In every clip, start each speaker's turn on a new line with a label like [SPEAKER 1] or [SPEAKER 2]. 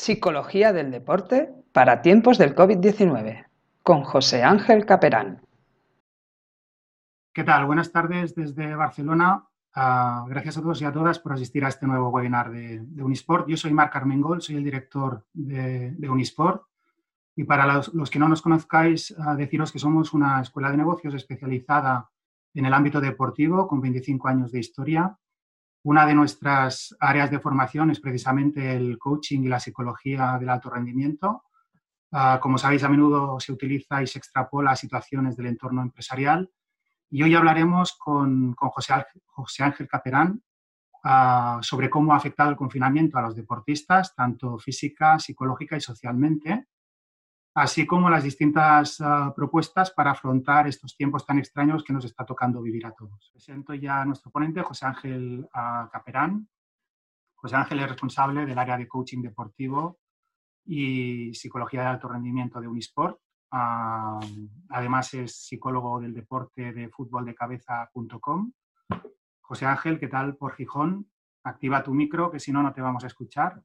[SPEAKER 1] Psicología del deporte para tiempos del COVID-19, con José Ángel Caperán.
[SPEAKER 2] ¿Qué tal? Buenas tardes desde Barcelona. Gracias a todos y a todas por asistir a este nuevo webinar de Unisport. Yo soy Marc Armengol, soy el director de Unisport. Y para los que no nos conozcáis, deciros que somos una escuela de negocios especializada en el ámbito deportivo con 25 años de historia. Una de nuestras áreas de formación es precisamente el coaching y la psicología del alto rendimiento. Como sabéis, a menudo se utiliza y se extrapola a situaciones del entorno empresarial. Y hoy hablaremos con José Ángel Caperán sobre cómo ha afectado el confinamiento a los deportistas, tanto física, psicológica y socialmente, así como las distintas propuestas para afrontar estos tiempos tan extraños que nos está tocando vivir a todos. Presento ya a nuestro ponente, José Ángel Caperán. José Ángel es responsable del área de coaching deportivo y psicología de alto rendimiento de Unisport. Además es psicólogo del deporte de futboldecabeza.com. José Ángel, ¿qué tal por Gijón? Activa tu micro, que si no, no te vamos a escuchar.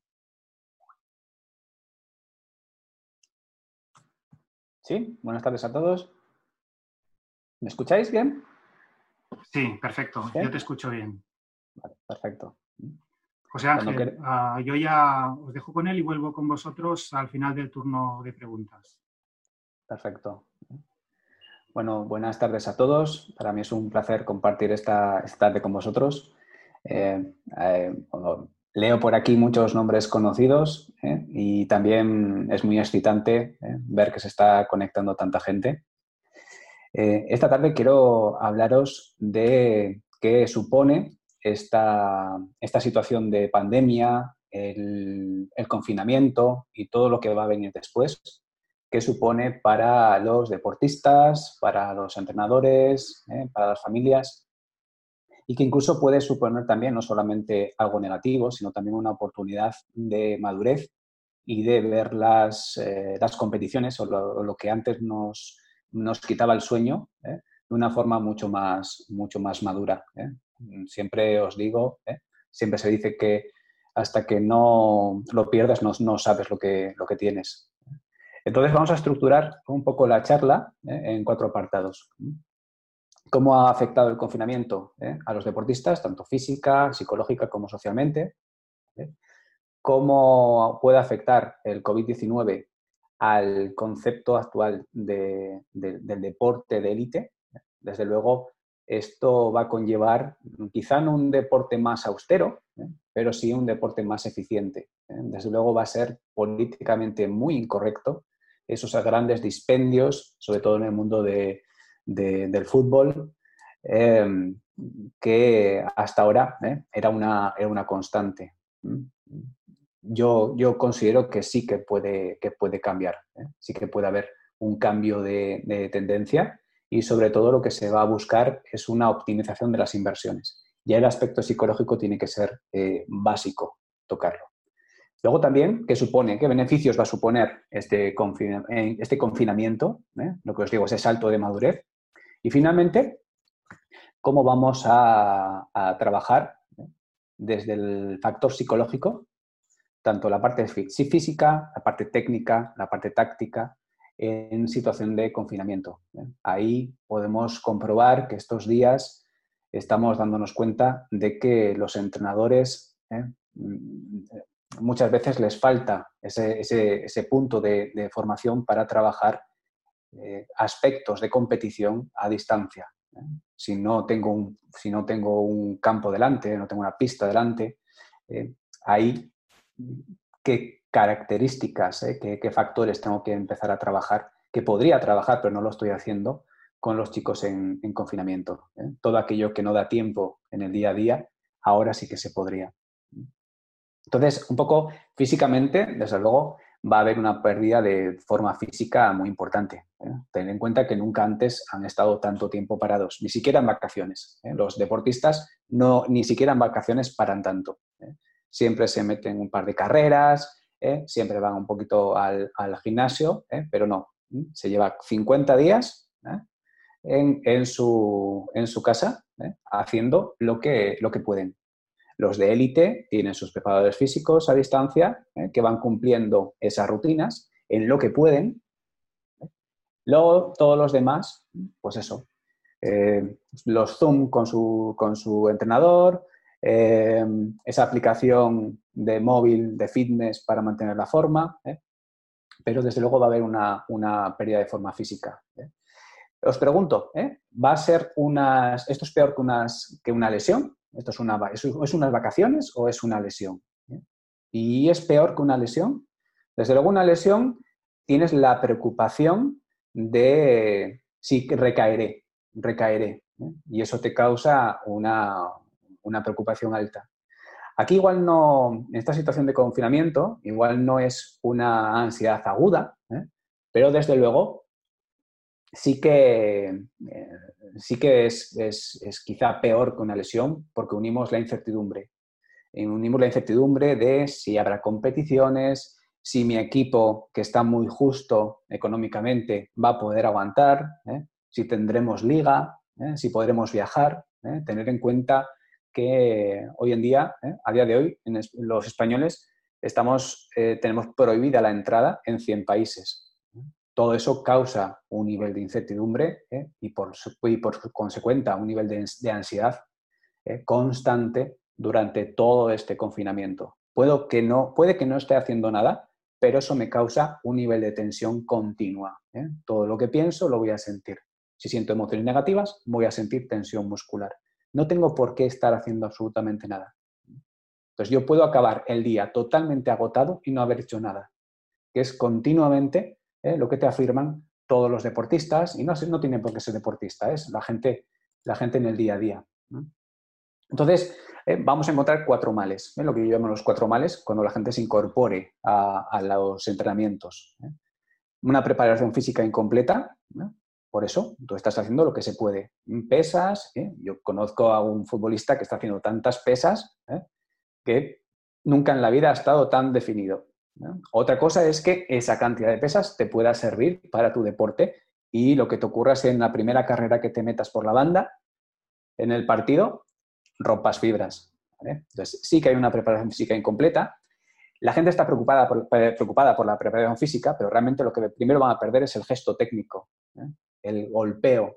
[SPEAKER 3] Sí, buenas tardes a todos. ¿Me escucháis bien?
[SPEAKER 2] Sí, perfecto.
[SPEAKER 3] ¿Bien?
[SPEAKER 2] Yo te escucho bien.
[SPEAKER 3] Vale, perfecto.
[SPEAKER 2] José Ángel, yo ya os dejo con él y vuelvo con vosotros al final del turno de preguntas.
[SPEAKER 3] Perfecto. Bueno, buenas tardes a todos. Para mí es un placer compartir esta tarde con vosotros. Leo por aquí muchos nombres conocidos y también es muy excitante ver que se está conectando tanta gente. Esta tarde quiero hablaros de qué supone esta situación de pandemia, el confinamiento y todo lo que va a venir después, qué supone para los deportistas, para los entrenadores, para las familias, y que incluso puede suponer también no solamente algo negativo, sino también una oportunidad de madurez y de ver las competiciones o lo que antes nos quitaba el sueño de una forma mucho más madura. Siempre os digo, siempre se dice que hasta que no lo pierdas no sabes lo que tienes. Entonces vamos a estructurar un poco la charla en 4 apartados. ¿Cómo ha afectado el confinamiento a los deportistas, tanto física, psicológica como socialmente? ¿Cómo puede afectar el COVID-19 al concepto actual del deporte de élite? Desde luego, esto va a conllevar quizá no un deporte más austero, pero sí un deporte más eficiente. Desde luego va a ser políticamente muy incorrecto esos grandes dispendios, sobre todo en el mundo del fútbol, que hasta ahora era una constante. Yo considero que sí que puede cambiar, sí que puede haber un cambio de tendencia y sobre todo lo que se va a buscar es una optimización de las inversiones. Ya el aspecto psicológico tiene que ser básico tocarlo. Luego también, ¿qué beneficios va a suponer este confinamiento? Lo que os digo, ese salto de madurez. Y finalmente, ¿cómo vamos a trabajar desde el factor psicológico, tanto la parte física, la parte técnica, la parte táctica, en situación de confinamiento? Ahí podemos comprobar que estos días estamos dándonos cuenta de que los entrenadores muchas veces les falta ese punto de formación para trabajar aspectos de competición a distancia. Si no tengo un campo delante, no tengo una pista delante, ahí qué características, qué factores tengo que empezar a trabajar, que podría trabajar, pero no lo estoy haciendo con los chicos en confinamiento. Todo aquello que no da tiempo en el día a día, ahora sí que se podría. Entonces, un poco físicamente, desde luego, va a haber una pérdida de forma física muy importante. Ten en cuenta que nunca antes han estado tanto tiempo parados, ni siquiera en vacaciones. Los deportistas ni siquiera en vacaciones paran tanto. Siempre se meten un par de carreras, siempre van un poquito al gimnasio, pero no. Se lleva 50 días en su casa haciendo lo que pueden. Los de élite tienen sus preparadores físicos a distancia, que van cumpliendo esas rutinas en lo que pueden. Luego, todos los demás, pues eso, los Zoom con su entrenador, esa aplicación de móvil de fitness para mantener la forma, pero desde luego va a haber una pérdida de forma física. Os pregunto, ¿esto es peor que una lesión? ¿Esto es unas vacaciones o es una lesión? ¿Y es peor que una lesión? Desde luego una lesión tienes la preocupación de si recaeré. Y eso te causa una preocupación alta. Aquí igual no, en esta situación de confinamiento, igual no es una ansiedad aguda, pero desde luego sí que es quizá peor que una lesión porque unimos la incertidumbre. Unimos la incertidumbre de si habrá competiciones, si mi equipo, que está muy justo económicamente, va a poder aguantar, si tendremos liga, si podremos viajar. Tener en cuenta que hoy en día, a día de hoy, los españoles tenemos prohibida la entrada en 100 países. Todo eso causa un nivel de incertidumbre y por consecuencia un nivel de ansiedad constante durante todo este confinamiento. Puede que no esté haciendo nada, pero eso me causa un nivel de tensión continua. Todo lo que pienso lo voy a sentir. Si siento emociones negativas, voy a sentir tensión muscular. No tengo por qué estar haciendo absolutamente nada. Entonces yo puedo acabar el día totalmente agotado y no haber hecho nada, que es continuamente lo que te afirman todos los deportistas, y no tienen por qué ser deportista, es la gente en el día a día. Entonces, vamos a encontrar 4 males, lo que yo llamo los 4 males, cuando la gente se incorpore a los entrenamientos. Una preparación física incompleta, por eso tú estás haciendo lo que se puede. Pesas, yo conozco a un futbolista que está haciendo tantas pesas que nunca en la vida ha estado tan definido. Otra cosa es que esa cantidad de pesas te pueda servir para tu deporte y lo que te ocurra es en la primera carrera que te metas por la banda, en el partido, rompas fibras. Entonces, sí que hay una preparación física incompleta. La gente está preocupada por la preparación física, pero realmente lo que primero van a perder es el gesto técnico, el golpeo,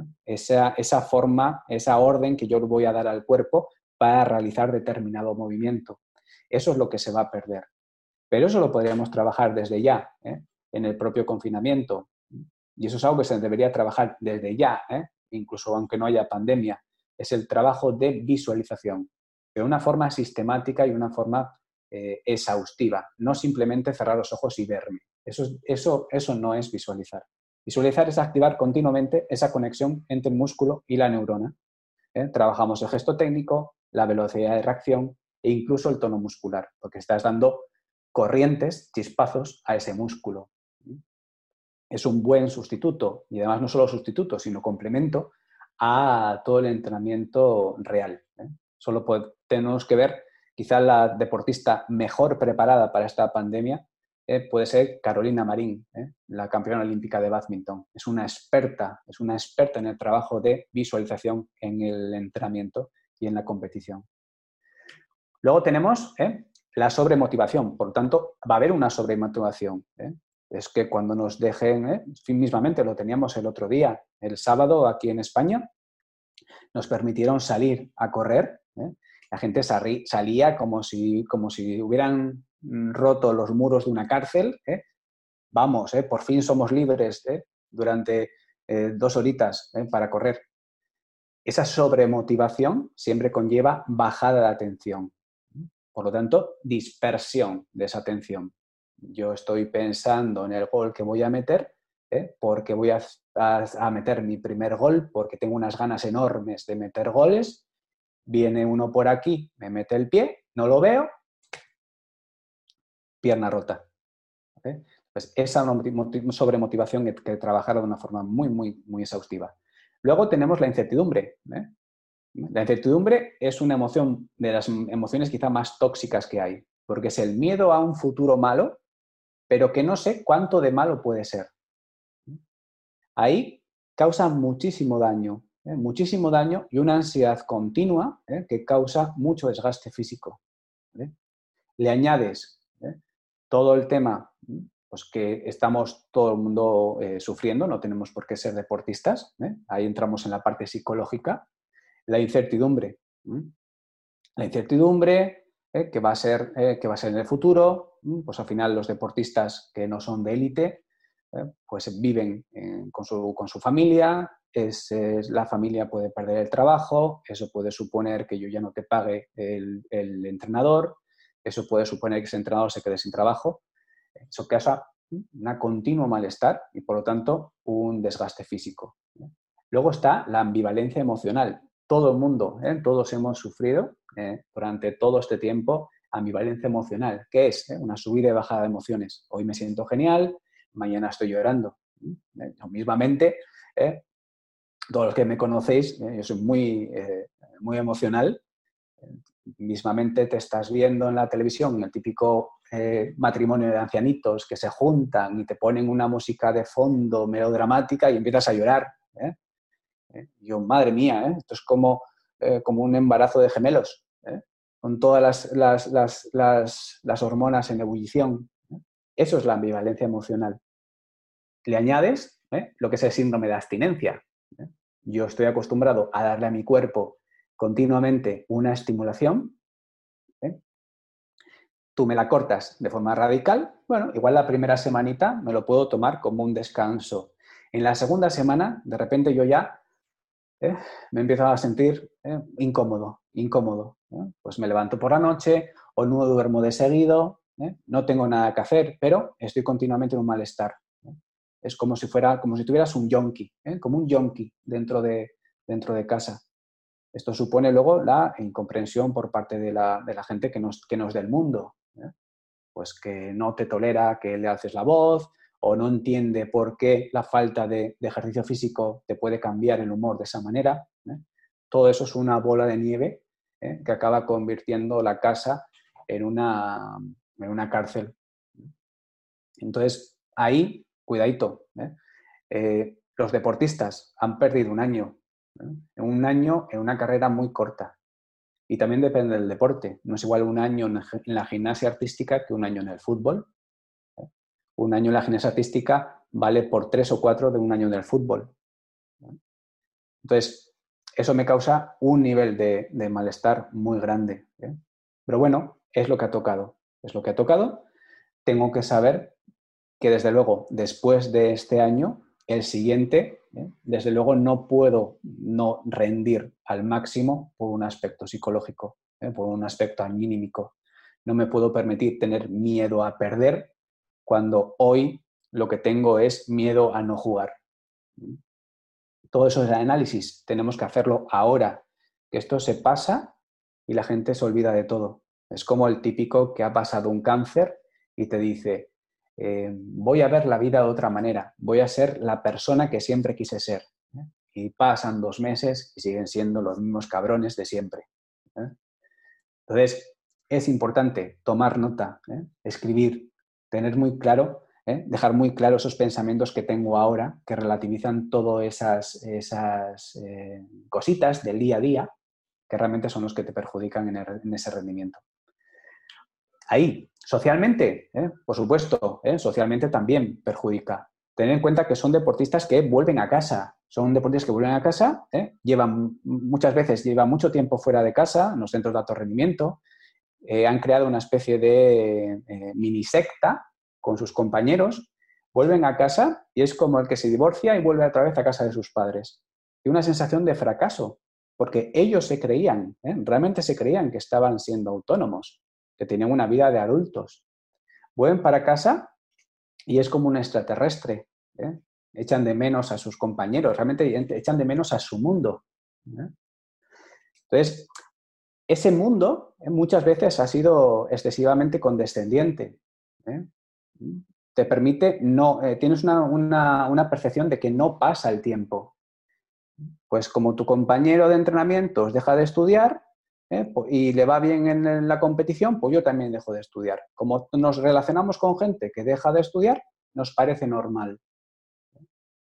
[SPEAKER 3] esa forma, esa orden que yo voy a dar al cuerpo para realizar determinado movimiento. Eso es lo que se va a perder. Pero eso lo podríamos trabajar desde ya, en el propio confinamiento. Y eso es algo que se debería trabajar desde ya, incluso aunque no haya pandemia. Es el trabajo de visualización, de una forma sistemática y una forma exhaustiva. No simplemente cerrar los ojos y verme. Eso no es visualizar. Visualizar es activar continuamente esa conexión entre el músculo y la neurona. Trabajamos el gesto técnico, la velocidad de reacción e incluso el tono muscular, porque estás dando corrientes, chispazos a ese músculo. Es un buen sustituto, y además no solo sustituto, sino complemento a todo el entrenamiento real. Solo tenemos que ver, quizá la deportista mejor preparada para esta pandemia puede ser Carolina Marín, la campeona olímpica de bádminton. Es una experta en el trabajo de visualización en el entrenamiento y en la competición. Luego tenemos la sobremotivación, por lo tanto, va a haber una sobremotivación. Es que cuando nos dejen, mismamente lo teníamos el otro día, el sábado aquí en España, nos permitieron salir a correr. La gente salía como si hubieran roto los muros de una cárcel. Vamos, por fin somos libres durante 2 horitas para correr. Esa sobremotivación siempre conlleva bajada de atención. Por lo tanto, dispersión de esa atención. Yo estoy pensando en el gol que voy a meter, porque voy a meter mi primer gol, porque tengo unas ganas enormes de meter goles. Viene uno por aquí, me mete el pie, no lo veo, pierna rota. Pues esa sobremotivación hay que trabajar de una forma muy, muy, muy exhaustiva. Luego tenemos la incertidumbre. La incertidumbre es una emoción de las emociones quizá más tóxicas que hay, porque es el miedo a un futuro malo, pero que no sé cuánto de malo puede ser. Ahí causa muchísimo daño, muchísimo daño y una ansiedad continua que causa mucho desgaste físico. ¿Vale? Le añades todo el tema pues que estamos todo el mundo sufriendo, no tenemos por qué ser deportistas, ahí entramos en la parte psicológica, la incertidumbre. La incertidumbre que va a ser en el futuro, pues al final los deportistas que no son de élite, pues viven con su familia, la familia puede perder el trabajo, eso puede suponer que yo ya no te pague el entrenador, eso puede suponer que ese entrenador se quede sin trabajo, eso causa un continuo malestar y por lo tanto un desgaste físico. Luego está la ambivalencia emocional. Todo el mundo, todos hemos sufrido durante todo este tiempo ambivalencia emocional, que es una subida y bajada de emociones. Hoy me siento genial, mañana estoy llorando. Yo mismamente, todos los que me conocéis, yo soy muy emocional. Mismamente te estás viendo en la televisión el típico matrimonio de ancianitos que se juntan y te ponen una música de fondo melodramática y empiezas a llorar. Yo, madre mía, esto es como un embarazo de gemelos, con todas las hormonas en ebullición. Eso es la ambivalencia emocional. Le añades lo que es el síndrome de abstinencia. Yo estoy acostumbrado a darle a mi cuerpo continuamente una estimulación. Tú me la cortas de forma radical, bueno, igual la primera semanita me lo puedo tomar como un descanso. En la segunda semana, de repente yo ya me empiezo a sentir incómodo. Pues me levanto por la noche o no duermo de seguido, no tengo nada que hacer, pero estoy continuamente en un malestar. Es como si tuvieras un yonki, como un yonki dentro de casa. Esto supone luego la incomprensión por parte de la gente que no es del mundo, pues que no te tolera que le alces la voz o no entiende por qué la falta de ejercicio físico te puede cambiar el humor de esa manera. Todo eso es una bola de nieve que acaba convirtiendo la casa en una cárcel. Entonces, ahí, cuidadito. Los deportistas han perdido un año en una carrera muy corta. Y también depende del deporte. No es igual un año en la gimnasia artística que un año en el fútbol. Un año en la gimnasia artística vale por 3 o 4 de un año en el fútbol. Entonces, eso me causa un nivel de malestar muy grande. Pero bueno, es lo que ha tocado. Es lo que ha tocado. Tengo que saber que, desde luego, después de este año, el siguiente, desde luego no puedo no rendir al máximo por un aspecto psicológico, por un aspecto anímico. No me puedo permitir tener miedo a perder cuando hoy lo que tengo es miedo a no jugar. Todo eso es análisis, tenemos que hacerlo ahora, que esto se pasa y la gente se olvida de todo. Es como el típico que ha pasado un cáncer y te dice, voy a ver la vida de otra manera, voy a ser la persona que siempre quise ser. Y pasan 2 meses y siguen siendo los mismos cabrones de siempre. Entonces, es importante tomar nota, escribir, tener muy claro, dejar muy claro esos pensamientos que tengo ahora, que relativizan todas esas cositas del día a día, que realmente son los que te perjudican en ese rendimiento. Ahí, socialmente, por supuesto, socialmente también perjudica. Tener en cuenta que son deportistas que vuelven a casa. Son deportistas que vuelven a casa, muchas veces llevan mucho tiempo fuera de casa, en los centros de alto rendimiento, han creado una especie de mini secta con sus compañeros, vuelven a casa y es como el que se divorcia y vuelve otra vez a casa de sus padres. Y una sensación de fracaso, porque ellos se creían, realmente se creían que estaban siendo autónomos, que tenían una vida de adultos. Vuelven para casa y es como un extraterrestre. Echan de menos a sus compañeros, realmente echan de menos a su mundo. Entonces, ese mundo muchas veces ha sido excesivamente condescendiente. Te permite, tienes una percepción de que no pasa el tiempo. Pues como tu compañero de entrenamientos deja de estudiar y le va bien en la competición, pues yo también dejo de estudiar. Como nos relacionamos con gente que deja de estudiar, nos parece normal.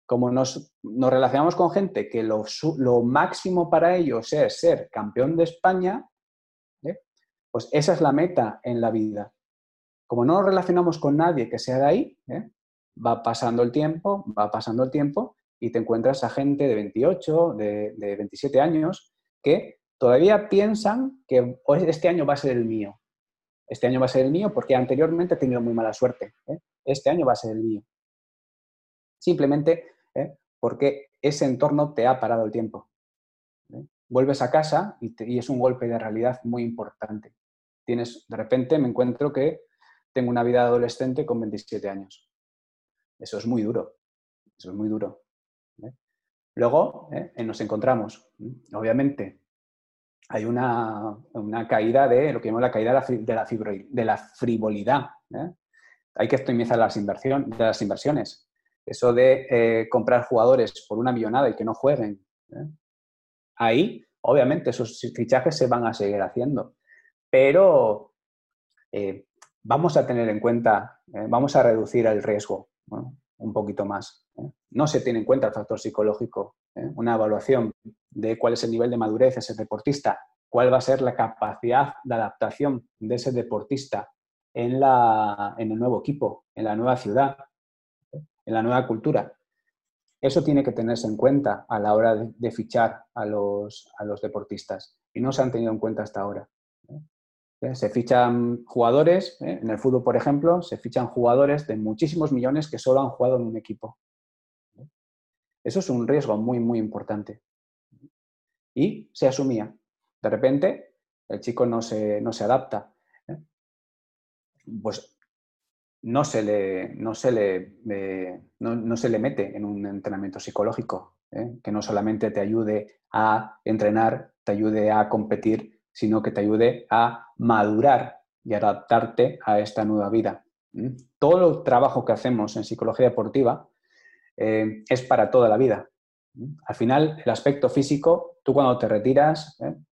[SPEAKER 3] como nos relacionamos con gente que lo máximo para ellos es ser campeón de España, pues esa es la meta en la vida. Como no nos relacionamos con nadie que sea de ahí, va pasando el tiempo y te encuentras a gente de 28, de 27 años que todavía piensan que este año va a ser el mío. Este año va a ser el mío porque anteriormente he tenido muy mala suerte. Este año va a ser el mío. Simplemente porque ese entorno te ha parado el tiempo. Vuelves a casa y es un golpe de realidad muy importante. De repente me encuentro que tengo una vida de adolescente con 27 años. Eso es muy duro. Eso es muy duro. Luego nos encontramos, obviamente, hay una caída de lo que llamamos la caída de la frivolidad. Hay que optimizar las inversiones. Eso de comprar jugadores por una millonada y que no jueguen. Ahí, obviamente, esos fichajes se van a seguir haciendo. Pero vamos a tener en cuenta, vamos a reducir el riesgo un poquito más. No se tiene en cuenta el factor psicológico. Una evaluación de cuál es el nivel de madurez de ese deportista, cuál va a ser la capacidad de adaptación de ese deportista en el nuevo equipo, en la nueva ciudad, en la nueva cultura. Eso tiene que tenerse en cuenta a la hora de fichar a los deportistas y no se han tenido en cuenta hasta ahora. Se fichan jugadores, en el fútbol, por ejemplo, se fichan jugadores de muchísimos millones que solo han jugado en un equipo. Eso es un riesgo muy, muy importante. Y se asumía. De repente, el chico no se adapta. Pues no se le mete en un entrenamiento psicológico, que no solamente te ayude a entrenar, te ayude a competir, sino que te ayude a madurar y adaptarte a esta nueva vida. Todo el trabajo que hacemos en psicología deportiva es para toda la vida. Al final, el aspecto físico, tú cuando te retiras,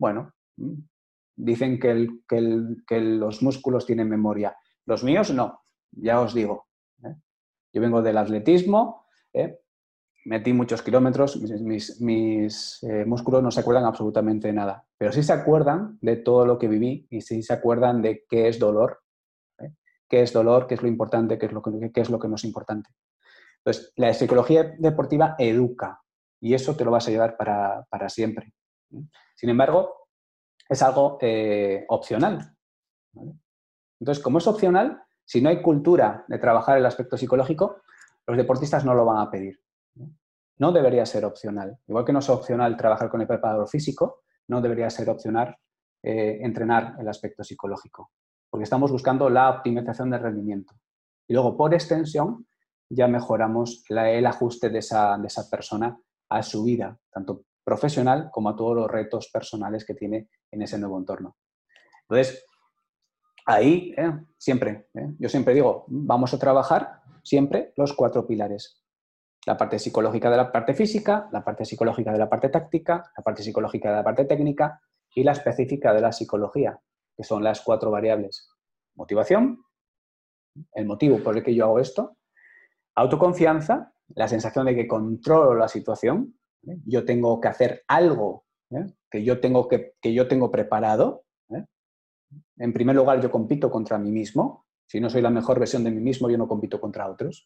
[SPEAKER 3] dicen que los músculos tienen memoria. Los míos no, ya os digo. Yo vengo del atletismo, metí muchos kilómetros, mis músculos no se acuerdan absolutamente de nada, pero sí se acuerdan de todo lo que viví y sí se acuerdan de qué es dolor, qué es lo importante, qué es lo que no es importante. Entonces, la psicología deportiva educa y eso te lo vas a llevar para siempre. Sin embargo, es algo opcional. ¿Vale? Entonces, como es opcional, si no hay cultura de trabajar el aspecto psicológico, los deportistas no lo van a pedir. No debería ser opcional. Igual que no es opcional trabajar con el preparador físico, no debería ser opcional entrenar el aspecto psicológico, porque estamos buscando la optimización del rendimiento. Y luego, por extensión, ya mejoramos el ajuste de esa persona a su vida, tanto profesional como a todos los retos personales que tiene en ese nuevo entorno. Entonces, ahí yo siempre digo, vamos a trabajar siempre los 4 pilares. La parte psicológica de la parte física, la parte psicológica de la parte táctica, la parte psicológica de la parte técnica y la específica de la psicología, que son las 4 variables. Motivación, el motivo por el que yo hago esto, autoconfianza, la sensación de que controlo la situación, yo tengo que hacer algo que yo tengo preparado. En primer lugar, yo compito contra mí mismo. Si no soy la mejor versión de mí mismo, yo no compito contra otros.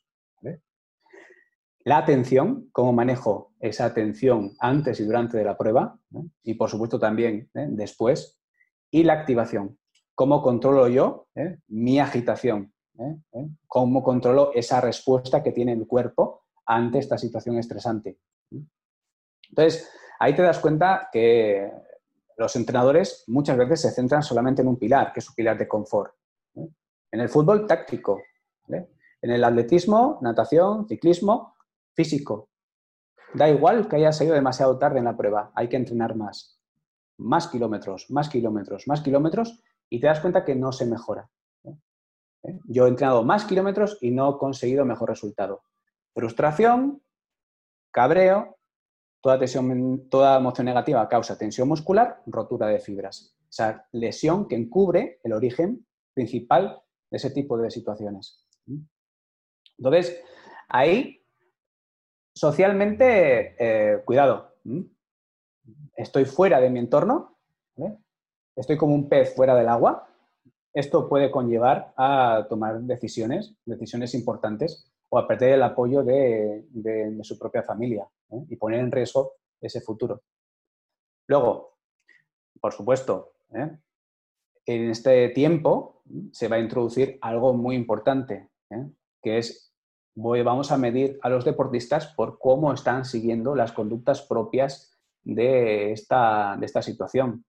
[SPEAKER 3] La atención, cómo manejo esa atención antes y durante de la prueba, y por supuesto también después. Y la activación, cómo controlo yo mi agitación, cómo controlo esa respuesta que tiene el cuerpo ante esta situación estresante. Entonces, ahí te das cuenta que los entrenadores muchas veces se centran solamente en un pilar, que es su pilar de confort. En el fútbol, táctico. En el atletismo, natación, ciclismo, físico. Da igual que hayas salido demasiado tarde en la prueba, hay que entrenar más. Más kilómetros, más kilómetros, más kilómetros y te das cuenta que no se mejora. Yo he entrenado más kilómetros y no he conseguido mejor resultado. Frustración, cabreo, toda emoción negativa causa tensión muscular, rotura de fibras. Esa lesión que encubre el origen principal de ese tipo de situaciones. Entonces, ahí socialmente, cuidado. Estoy fuera de mi entorno, ¿vale? Estoy como un pez fuera del agua. Esto puede conllevar a tomar decisiones importantes o a perder el apoyo de su propia familia, ¿eh? Y poner en riesgo ese futuro. Luego, por supuesto, en este tiempo se va a introducir algo muy importante, que es, vamos a medir a los deportistas por cómo están siguiendo las conductas propias de esta situación.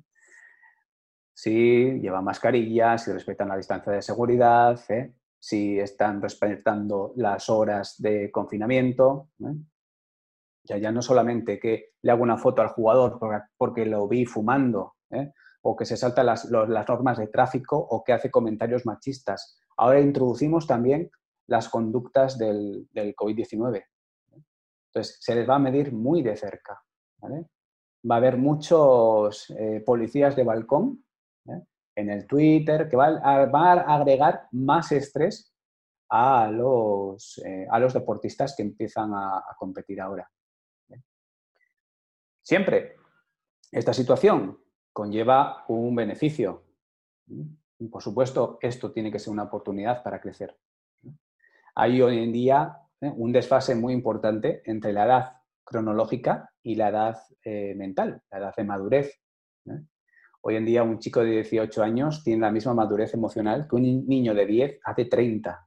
[SPEAKER 3] Si llevan mascarilla, si respetan la distancia de seguridad, si están respetando las horas de confinamiento. Ya no solamente que le hago una foto al jugador porque lo vi fumando, o que se saltan las normas de tráfico o que hace comentarios machistas. Ahora introducimos también las conductas del COVID-19. Entonces, se les va a medir muy de cerca, ¿vale? Va a haber muchos policías de balcón, en el Twitter, que van a agregar más estrés a los deportistas que empiezan a competir ahora. Siempre esta situación conlleva un beneficio. Por supuesto, esto tiene que ser una oportunidad para crecer. Hay hoy en día un desfase muy importante entre la edad cronológica y la edad mental, la edad de madurez. Hoy en día un chico de 18 años tiene la misma madurez emocional que un niño de 10 hace 30.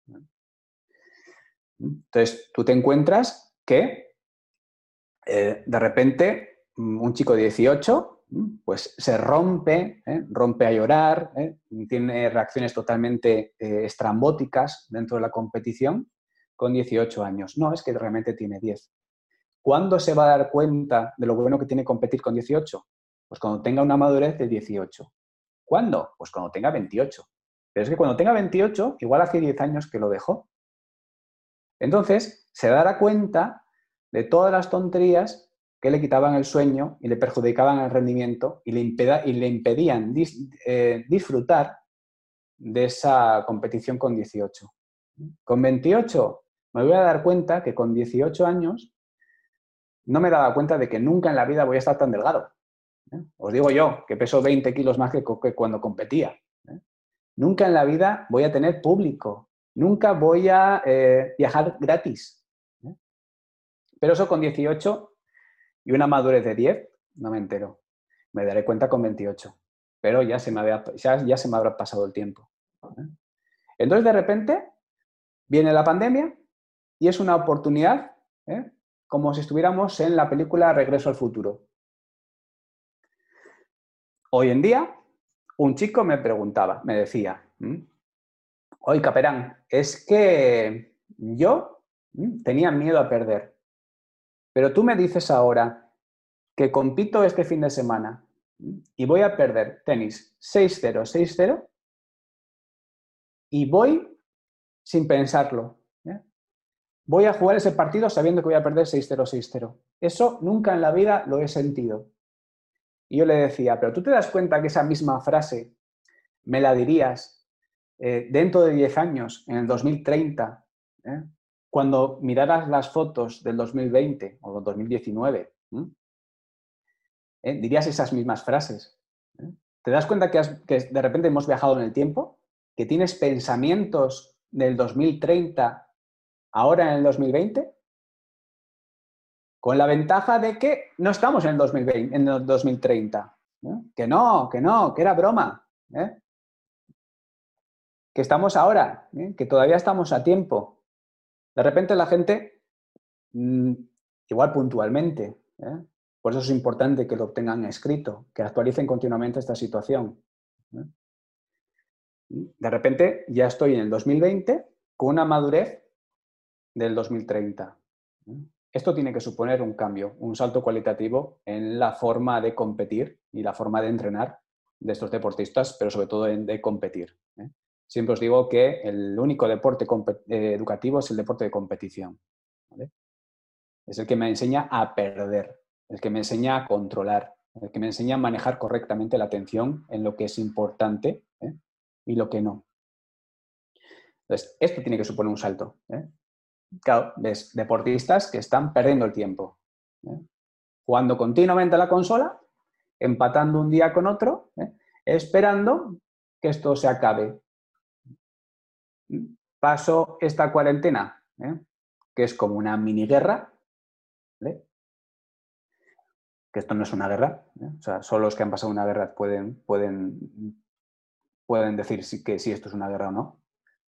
[SPEAKER 3] Entonces, tú te encuentras que de repente un chico de 18 pues se rompe a llorar, tiene reacciones totalmente estrambóticas dentro de la competición con 18 años. No, es que realmente tiene 10. ¿Cuándo se va a dar cuenta de lo bueno que tiene competir con 18? Pues cuando tenga una madurez de 18. ¿Cuándo? Pues cuando tenga 28. Pero es que cuando tenga 28, igual hace 10 años que lo dejó. Entonces, se dará cuenta de todas las tonterías que le quitaban el sueño y le perjudicaban el rendimiento y le impedían disfrutar de esa competición con 18. Con 28 me voy a dar cuenta que con 18 años no me daba cuenta de que nunca en la vida voy a estar tan delgado. Os digo yo, que peso 20 kilos más que cuando competía. Nunca en la vida voy a tener público. Nunca voy a viajar gratis. Pero eso con 18 y una madurez de 10, no me entero. Me daré cuenta con 28. Pero ya se me habrá pasado el tiempo. Entonces, de repente, viene la pandemia y es una oportunidad, como si estuviéramos en la película Regreso al futuro. Hoy en día, un chico me decía, oye, Caperán, es que yo tenía miedo a perder, pero tú me dices ahora que compito este fin de semana y voy a perder tenis 6-0, 6-0 y voy sin pensarlo. Voy a jugar ese partido sabiendo que voy a perder 6-0, 6-0. Eso nunca en la vida lo he sentido. Y yo le decía, pero ¿tú te das cuenta que esa misma frase me la dirías dentro de 10 años, en el 2030, cuando miraras las fotos del 2020 o del 2019? Dirías esas mismas frases. ¿Te das cuenta que de repente hemos viajado en el tiempo? ¿Que tienes pensamientos del 2030 ahora en el 2020? Con la ventaja de que no estamos en el 2030. Que no, que era broma. Que estamos ahora, que todavía estamos a tiempo. De repente la gente, igual puntualmente, por eso es importante que lo tengan escrito, que actualicen continuamente esta situación. De repente ya estoy en el 2020 con una madurez del 2030. Esto tiene que suponer un cambio, un salto cualitativo en la forma de competir y la forma de entrenar de estos deportistas, pero sobre todo de competir. Siempre os digo que el único deporte educativo es el deporte de competición. ¿Vale? Es el que me enseña a perder, el que me enseña a controlar, el que me enseña a manejar correctamente la atención en lo que es importante y lo que no. Entonces, esto tiene que suponer un salto. claro, ves deportistas que están perdiendo el tiempo, jugando continuamente a la consola, empatando un día con otro, esperando que esto se acabe. Paso esta cuarentena, que es como una mini guerra, ¿vale? Que esto no es una guerra, o sea, solo los que han pasado una guerra pueden decir que si esto es una guerra o no.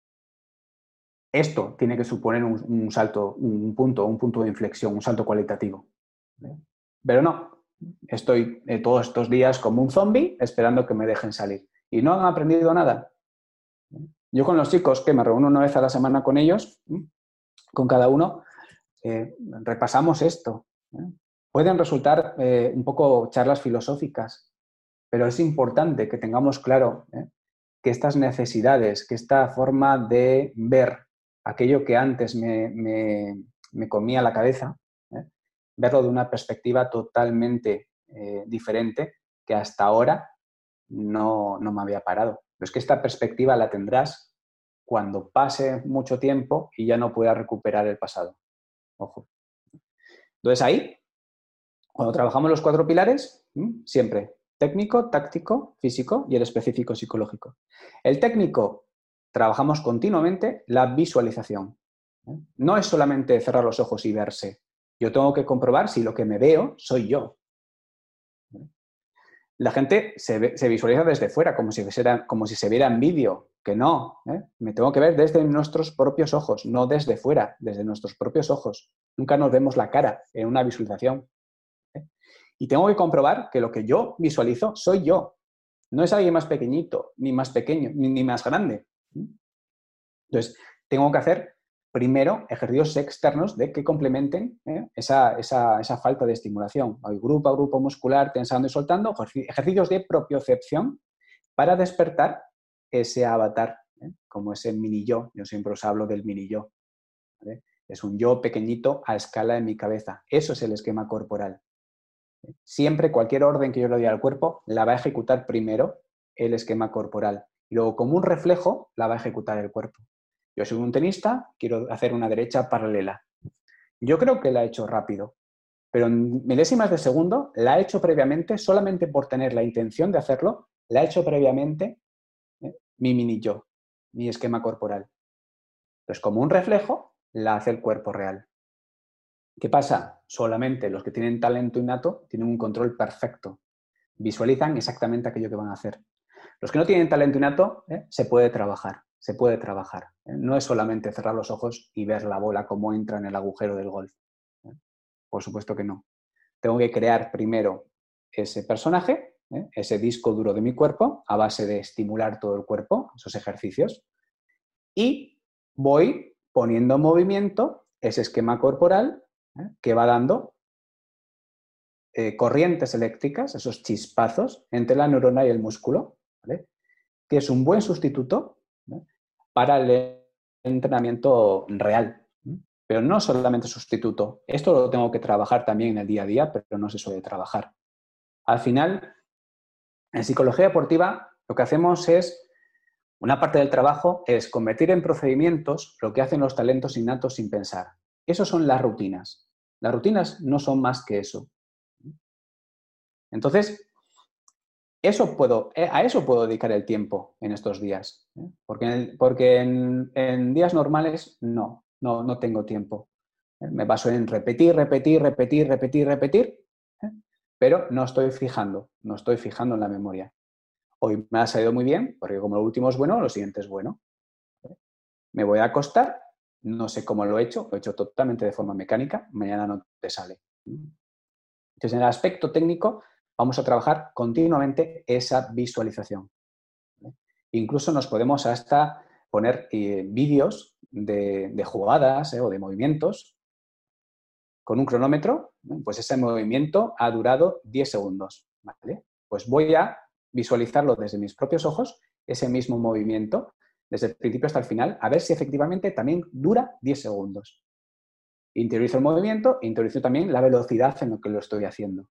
[SPEAKER 3] Esto tiene que suponer un salto, un punto de inflexión, un salto cualitativo, ¿vale? Pero no, estoy todos estos días como un zombie esperando que me dejen salir. Y no han aprendido nada. Yo con los chicos, que me reúno una vez a la semana con ellos, con cada uno, repasamos esto. Pueden resultar un poco charlas filosóficas, pero es importante que tengamos claro que estas necesidades, que esta forma de ver aquello que antes me comía la cabeza, verlo de una perspectiva totalmente diferente que hasta ahora no me había parado. Pero es que esta perspectiva la tendrás cuando pase mucho tiempo y ya no puedas recuperar el pasado. Ojo. Entonces ahí, cuando trabajamos los 4 pilares, siempre técnico, táctico, físico y el específico psicológico. El técnico, trabajamos continuamente la visualización. No es solamente cerrar los ojos y verse. Yo tengo que comprobar si lo que me veo soy yo. La gente se visualiza desde fuera, como si se viera en vídeo, que no. Me tengo que ver desde nuestros propios ojos, no desde fuera, desde nuestros propios ojos. Nunca nos vemos la cara en una visualización. Y tengo que comprobar que lo que yo visualizo soy yo. No es alguien más pequeñito, ni más pequeño, ni más grande. Entonces, tengo que hacer primero ejercicios externos de que complementen esa falta de estimulación. Hay grupo a grupo muscular, tensando y soltando, ejercicios de propiocepción para despertar ese avatar, como ese mini yo. Yo siempre os hablo del mini yo, ¿vale? Es un yo pequeñito a escala en mi cabeza. Eso es el esquema corporal. Siempre cualquier orden que yo le doy al cuerpo la va a ejecutar primero el esquema corporal. Y luego, como un reflejo, la va a ejecutar el cuerpo. Yo soy un tenista, quiero hacer una derecha paralela. Yo creo que la he hecho rápido, pero en milésimas de segundo la he hecho previamente, solamente por tener la intención de hacerlo, la he hecho previamente mi mini yo, mi esquema corporal. Entonces, como un reflejo, la hace el cuerpo real. ¿Qué pasa? Solamente los que tienen talento innato tienen un control perfecto. Visualizan exactamente aquello que van a hacer. Los que no tienen talento innato, se puede trabajar. Se puede trabajar. No es solamente cerrar los ojos y ver la bola como entra en el agujero del golf. Por supuesto que no. Tengo que crear primero ese personaje, ese disco duro de mi cuerpo, a base de estimular todo el cuerpo, esos ejercicios, y voy poniendo en movimiento ese esquema corporal que va dando corrientes eléctricas, esos chispazos entre la neurona y el músculo, ¿vale? Que es un buen sustituto, ¿no?, para el entrenamiento real. Pero no solamente sustituto. Esto lo tengo que trabajar también en el día a día, pero no se suele trabajar. Al final, en psicología deportiva, lo que hacemos es, una parte del trabajo es convertir en procedimientos lo que hacen los talentos innatos sin pensar. Eso son las rutinas. Las rutinas no son más que eso. Entonces, a eso puedo dedicar el tiempo en estos días. Porque en días normales no tengo tiempo. Me baso en repetir, pero no estoy fijando en la memoria. Hoy me ha salido muy bien, porque como lo último es bueno, lo siguiente es bueno. Me voy a acostar, no sé cómo lo he hecho totalmente de forma mecánica, mañana no te sale. Entonces, en el aspecto técnico, vamos a trabajar continuamente esa visualización. Incluso nos podemos hasta poner vídeos de jugadas o de movimientos con un cronómetro. Pues ese movimiento ha durado 10 segundos. ¿Vale? Pues voy a visualizarlo desde mis propios ojos, ese mismo movimiento, desde el principio hasta el final, a ver si efectivamente también dura 10 segundos. Interiorizo el movimiento, interiorizo también la velocidad en lo que lo estoy haciendo.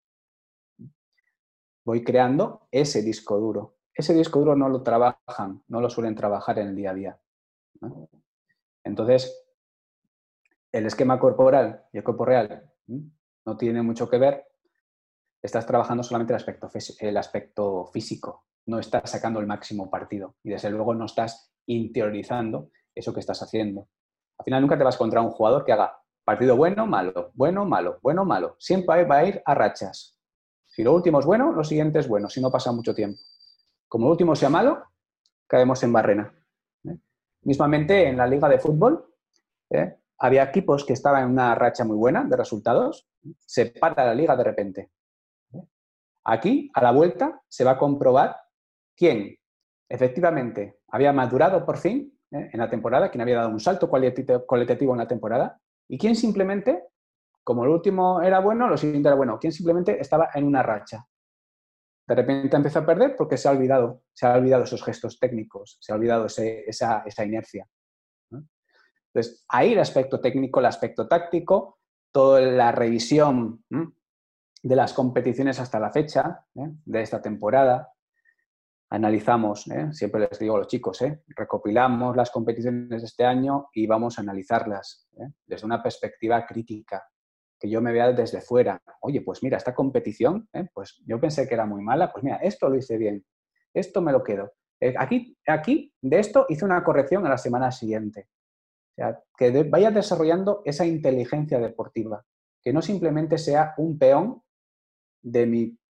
[SPEAKER 3] Voy creando ese disco duro. Ese disco duro no lo suelen trabajar en el día a día, ¿no? Entonces, el esquema corporal y el cuerpo real no tienen mucho que ver, estás trabajando solamente el aspecto físico, no estás sacando el máximo partido y desde luego no estás interiorizando eso que estás haciendo. Al final nunca te vas a encontrar un jugador que haga partido bueno, malo, bueno, malo, bueno, malo. Siempre va a ir a rachas. Si lo último es bueno, lo siguiente es bueno, si no pasa mucho tiempo. Como lo último sea malo, caemos en barrena. Mismamente en la liga de fútbol, había equipos que estaban en una racha muy buena de resultados, se para la liga de repente. Aquí, a la vuelta, se va a comprobar quién efectivamente había madurado por fin en la temporada, quién había dado un salto cualitativo en la temporada y quién simplemente, como el último era bueno, lo siguiente era bueno, quién simplemente estaba en una racha. De repente empezó a perder porque se ha olvidado esos gestos técnicos, se ha olvidado esa inercia. Entonces, ahí el aspecto técnico, el aspecto táctico, toda la revisión de las competiciones hasta la fecha de esta temporada. Analizamos, siempre les digo a los chicos, recopilamos las competiciones de este año y vamos a analizarlas desde una perspectiva crítica, que yo me vea desde fuera. Oye, pues mira, esta competición, pues yo pensé que era muy mala, pues mira, esto lo hice bien, esto me lo quedo. Aquí, de esto hice una corrección a la semana siguiente. O sea, que vaya desarrollando esa inteligencia deportiva, que no simplemente sea un peón de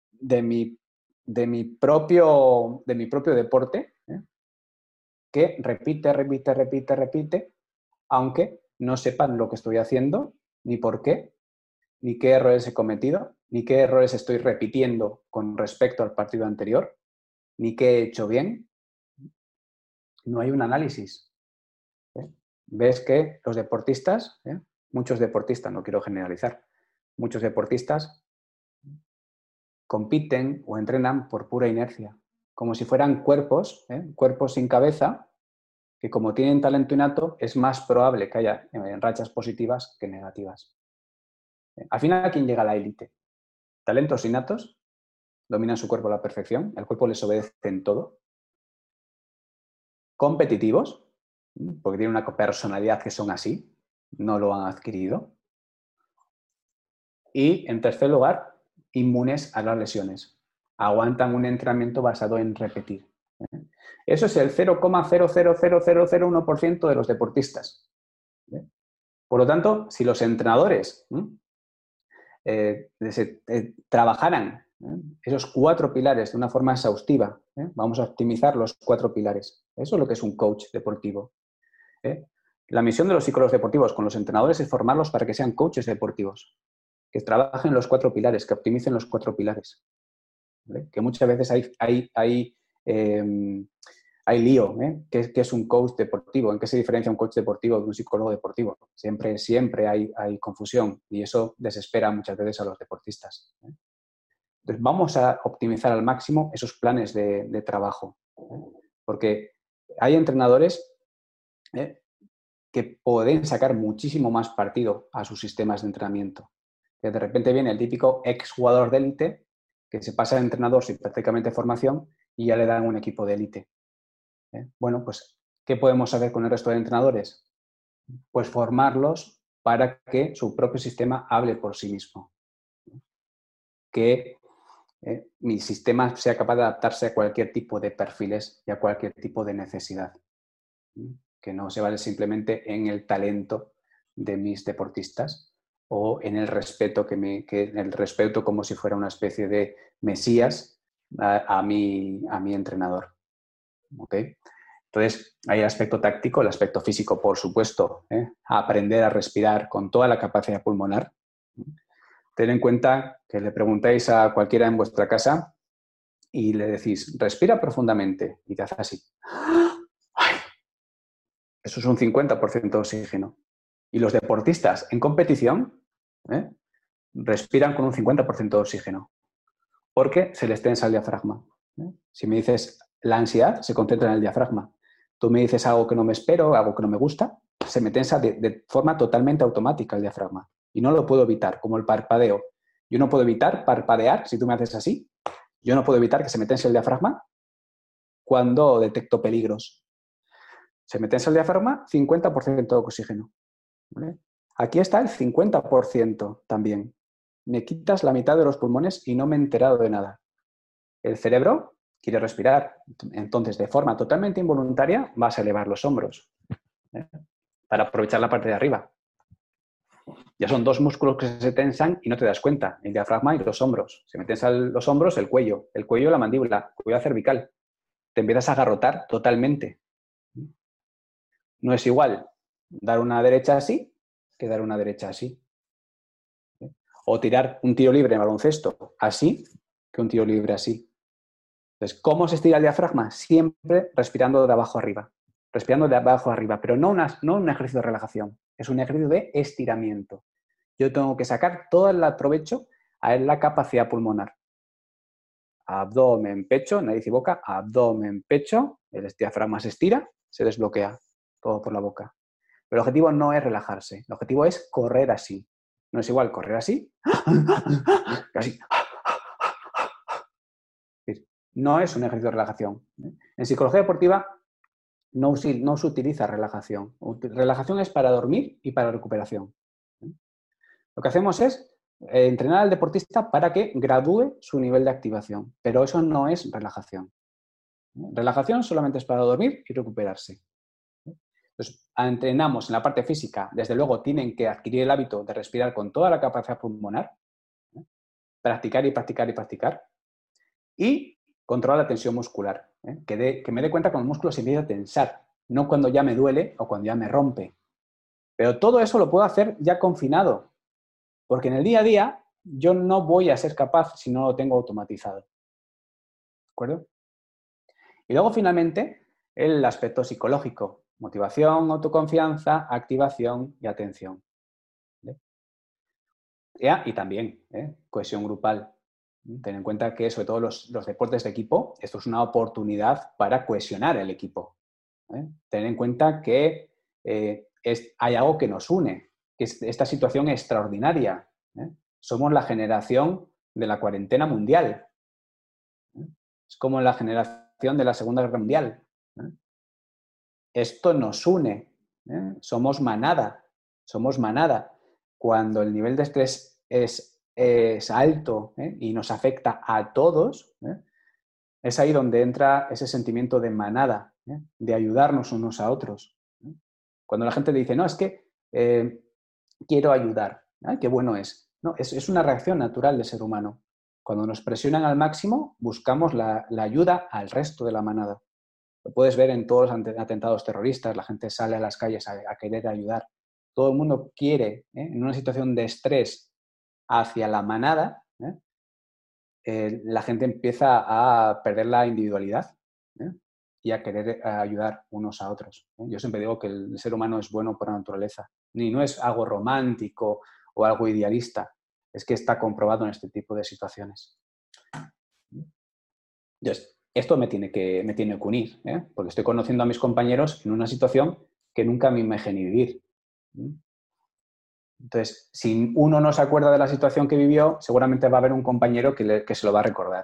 [SPEAKER 3] mi propio deporte, que repite, aunque no sepan lo que estoy haciendo, ni por qué, ni qué errores he cometido, ni qué errores estoy repitiendo con respecto al partido anterior, ni qué he hecho bien. No hay un análisis. Ves que los deportistas, muchos deportistas, no quiero generalizar, muchos deportistas compiten o entrenan por pura inercia, como si fueran cuerpos sin cabeza, que como tienen talento innato, es más probable que haya rachas positivas que negativas. Al final, ¿quién llega a la élite? Talentos innatos, dominan su cuerpo a la perfección, el cuerpo les obedece en todo. Competitivos, porque tienen una personalidad que son así, no lo han adquirido. Y, en tercer lugar, inmunes a las lesiones. Aguantan un entrenamiento basado en repetir. Eso es el 0,00001% de los deportistas. Por lo tanto, si los entrenadores trabajaran esos 4 pilares de una forma exhaustiva, vamos a optimizar los 4 pilares. Eso es lo que es un coach deportivo. La misión de los psicólogos deportivos con los entrenadores es formarlos para que sean coaches deportivos, que trabajen los 4 pilares, que optimicen los 4 pilares. ¿Vale? Que muchas veces hay lío, ¿Qué es un coach deportivo? ¿En qué se diferencia un coach deportivo de un psicólogo deportivo? Siempre hay confusión y eso desespera muchas veces a los deportistas. Entonces, vamos a optimizar al máximo esos planes de trabajo, porque hay entrenadores que pueden sacar muchísimo más partido a sus sistemas de entrenamiento. Que de repente viene el típico exjugador de élite que se pasa de entrenador sin prácticamente formación y ya le dan un equipo de élite. Bueno, pues, ¿qué podemos hacer con el resto de entrenadores? Pues formarlos para que su propio sistema hable por sí mismo. Que mi sistema sea capaz de adaptarse a cualquier tipo de perfiles y a cualquier tipo de necesidad. Que no se base simplemente en el talento de mis deportistas o en el respeto como si fuera una especie de mesías a mi entrenador. ¿Okay? Entonces, hay el aspecto táctico, el aspecto físico, por supuesto, aprender a respirar con toda la capacidad pulmonar. Ten en cuenta que le preguntáis a cualquiera en vuestra casa y le decís, respira profundamente, y te hace así. ¡Ay! Eso es un 50% de oxígeno. Y los deportistas en competición respiran con un 50% de oxígeno, porque se les tensa el diafragma. Si me dices, la ansiedad se concentra en el diafragma. Tú me dices algo que no me espero, algo que no me gusta, se me tensa de forma totalmente automática el diafragma. Y no lo puedo evitar, como el parpadeo. Yo no puedo evitar parpadear si tú me haces así. Yo no puedo evitar que se me tense el diafragma cuando detecto peligros. Se me tensa el diafragma, 50% de oxígeno. ¿Vale? Aquí está el 50% también. Me quitas la mitad de los pulmones y no me he enterado de nada. El cerebro quiere respirar. Entonces, de forma totalmente involuntaria, vas a elevar los hombros, ¿eh? Para aprovechar la parte de arriba. Ya son dos músculos que se tensan y no te das cuenta, el diafragma y los hombros. Se me tensan los hombros, el cuello la mandíbula, el cuello cervical. Te empiezas a agarrotar totalmente. No es igual dar una derecha así que dar una derecha así. O tirar un tiro libre en baloncesto así que un tiro libre así. Entonces, ¿cómo se estira el diafragma? Siempre respirando de abajo arriba. Respirando de abajo arriba, pero no un ejercicio de relajación, es un ejercicio de estiramiento. Yo tengo que sacar todo el provecho a la capacidad pulmonar. Abdomen, pecho, nariz y boca, abdomen, pecho, el diafragma se estira, se desbloquea todo por la boca. Pero el objetivo no es relajarse, el objetivo es correr así. No es igual correr así, casi. No es un ejercicio de relajación. En psicología deportiva no se utiliza relajación. Relajación es para dormir y para recuperación. Lo que hacemos es entrenar al deportista para que gradúe su nivel de activación, pero eso no es relajación. Relajación solamente es para dormir y recuperarse. Entonces, entrenamos en la parte física, desde luego tienen que adquirir el hábito de respirar con toda la capacidad pulmonar, practicar y practicar y practicar, y controlar la tensión muscular, que me dé cuenta cuando el músculo se empieza a tensar, no cuando ya me duele o cuando ya me rompe. Pero todo eso lo puedo hacer ya confinado, porque en el día a día yo no voy a ser capaz si no lo tengo automatizado. ¿De acuerdo? Y luego, finalmente, el aspecto psicológico. Motivación, autoconfianza, activación y atención. ¿Vale? Y también cohesión grupal. Ten en cuenta que, sobre todo los deportes de equipo, esto es una oportunidad para cohesionar el equipo. Ten en cuenta que hay algo que nos une, que es esta situación extraordinaria. Somos la generación de la cuarentena mundial. Es como la generación de la Segunda Guerra Mundial. Esto nos une. Somos manada. Somos manada. Cuando el nivel de estrés es alto y nos afecta a todos, es ahí donde entra ese sentimiento de manada, de ayudarnos unos a otros. Cuando la gente dice, no, es que quiero ayudar, qué bueno es. No, es una reacción natural del ser humano. Cuando nos presionan al máximo, buscamos la ayuda al resto de la manada. Lo puedes ver en todos los atentados terroristas, la gente sale a las calles a querer ayudar. Todo el mundo quiere, en una situación de estrés hacia la manada, la gente empieza a perder la individualidad y a querer ayudar unos a otros. Yo siempre digo que el ser humano es bueno por naturaleza. Y no es algo romántico o algo idealista, es que está comprobado en este tipo de situaciones. Entonces, esto me tiene que unir, porque estoy conociendo a mis compañeros en una situación que nunca me imaginé vivir. Entonces, si uno no se acuerda de la situación que vivió, seguramente va a haber un compañero que se lo va a recordar.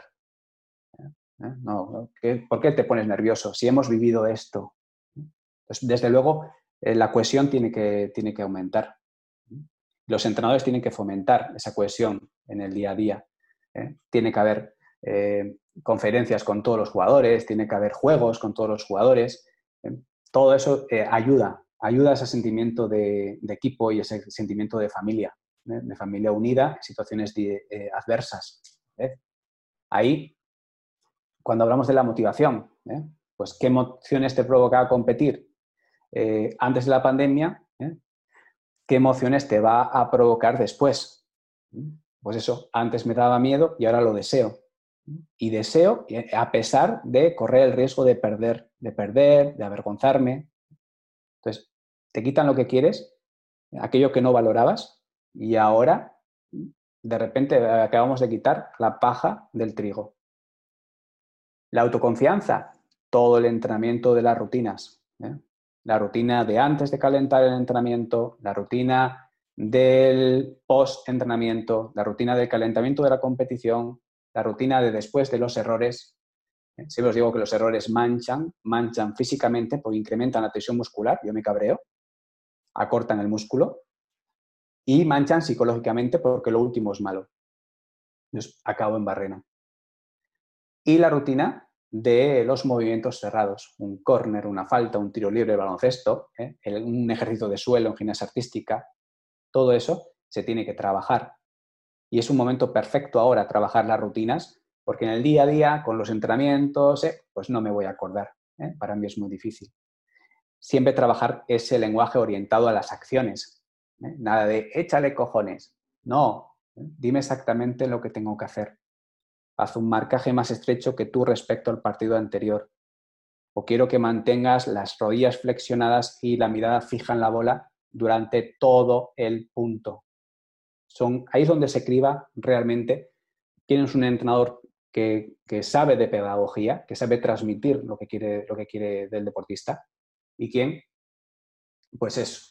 [SPEAKER 3] No, ¿por qué te pones nervioso? Si hemos vivido esto. Entonces, desde luego, la cohesión tiene que aumentar. Los entrenadores tienen que fomentar esa cohesión en el día a día. Tiene que haber conferencias con todos los jugadores, tiene que haber juegos con todos los jugadores. Todo eso ayuda a ese sentimiento de equipo y ese sentimiento de familia unida en situaciones adversas. Ahí, cuando hablamos de la motivación, pues ¿qué emociones te provocaba competir antes de la pandemia? ¿Qué emociones te va a provocar después? Pues eso, antes me daba miedo y ahora lo deseo. Y deseo a pesar de correr el riesgo de perder, de avergonzarme. Entonces, te quitan lo que quieres, aquello que no valorabas, y ahora, de repente, acabamos de quitar la paja del trigo. La autoconfianza, todo el entrenamiento de las rutinas. La rutina de antes de calentar el entrenamiento, la rutina del post-entrenamiento, la rutina del calentamiento de la competición, la rutina de después de los errores. Siempre os digo que los errores manchan físicamente porque incrementan la tensión muscular, yo me cabreo, acortan el músculo, y manchan psicológicamente porque lo último es malo. Entonces, acabo en barrena. Y la rutina de los movimientos cerrados, un córner, una falta, un tiro libre de baloncesto, un ejercicio de suelo en gimnasia artística, todo eso se tiene que trabajar. Y es un momento perfecto ahora trabajar las rutinas, porque en el día a día, con los entrenamientos, pues no me voy a acordar. Para mí es muy difícil. Siempre trabajar ese lenguaje orientado a las acciones. Nada de échale cojones. No, dime exactamente lo que tengo que hacer. Haz un marcaje más estrecho que tú respecto al partido anterior. O quiero que mantengas las rodillas flexionadas y la mirada fija en la bola durante todo el punto. Ahí es donde se criba realmente. Tienes un entrenador que sabe de pedagogía, que sabe transmitir lo que quiere del deportista y quien pues es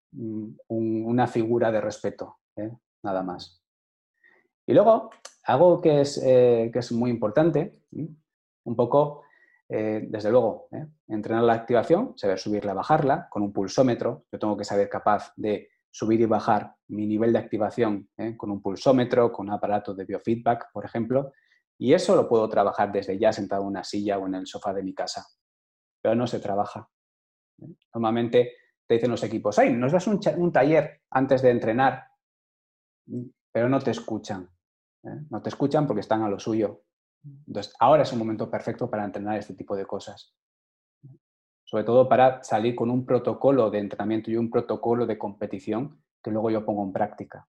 [SPEAKER 3] una figura de respeto, nada más. Y luego, algo que es muy importante, un poco, desde luego, entrenar la activación, saber subirla, bajarla, con un pulsómetro. Yo tengo que saber capaz de subir y bajar mi nivel de activación con un pulsómetro, con un aparato de biofeedback, por ejemplo, y eso lo puedo trabajar desde ya sentado en una silla o en el sofá de mi casa. Pero no se trabaja. Normalmente te dicen los equipos, ¡ay, nos das un taller antes de entrenar! Pero no te escuchan. No te escuchan porque están a lo suyo. Entonces, ahora es un momento perfecto para entrenar este tipo de cosas. Sobre todo para salir con un protocolo de entrenamiento y un protocolo de competición que luego yo pongo en práctica.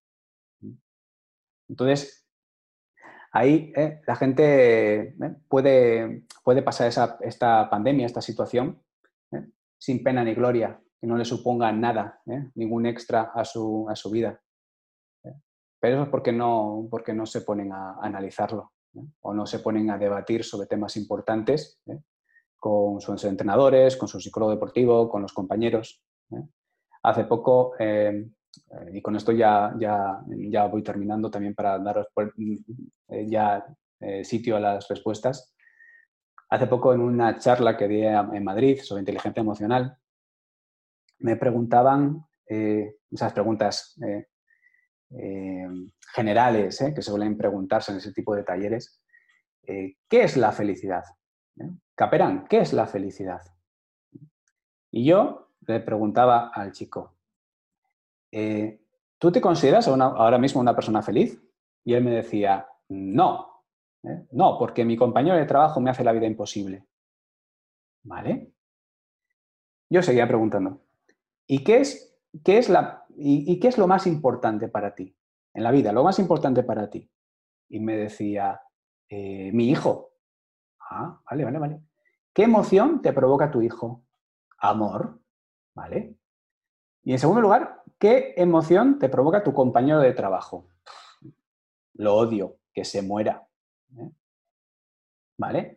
[SPEAKER 3] Entonces, ahí la gente puede pasar esta pandemia, esta situación, sin pena ni gloria, que no le suponga nada, ningún extra a su vida. Pero eso es porque no se ponen a analizarlo, o no se ponen a debatir sobre temas importantes con sus entrenadores, con su psicólogo deportivo, con los compañeros. Hace poco, y con esto ya voy terminando también para daros sitio a las respuestas. Hace poco en una charla que di en Madrid sobre inteligencia emocional, me preguntaban esas preguntas generales que suelen preguntarse en ese tipo de talleres. ¿Qué es la felicidad? Caperán, ¿qué es la felicidad? Y yo le preguntaba al chico, ¿tú te consideras ahora mismo una persona feliz? Y él me decía, no, no, porque mi compañero de trabajo me hace la vida imposible. ¿Vale? Yo seguía preguntando, ¿y qué es lo más importante para ti en la vida? Lo más importante para ti. Y me decía, mi hijo. Ah, vale. ¿Qué emoción te provoca tu hijo? Amor. ¿Vale? Y en segundo lugar, ¿qué emoción te provoca tu compañero de trabajo? Lo odio, que se muera. ¿Vale?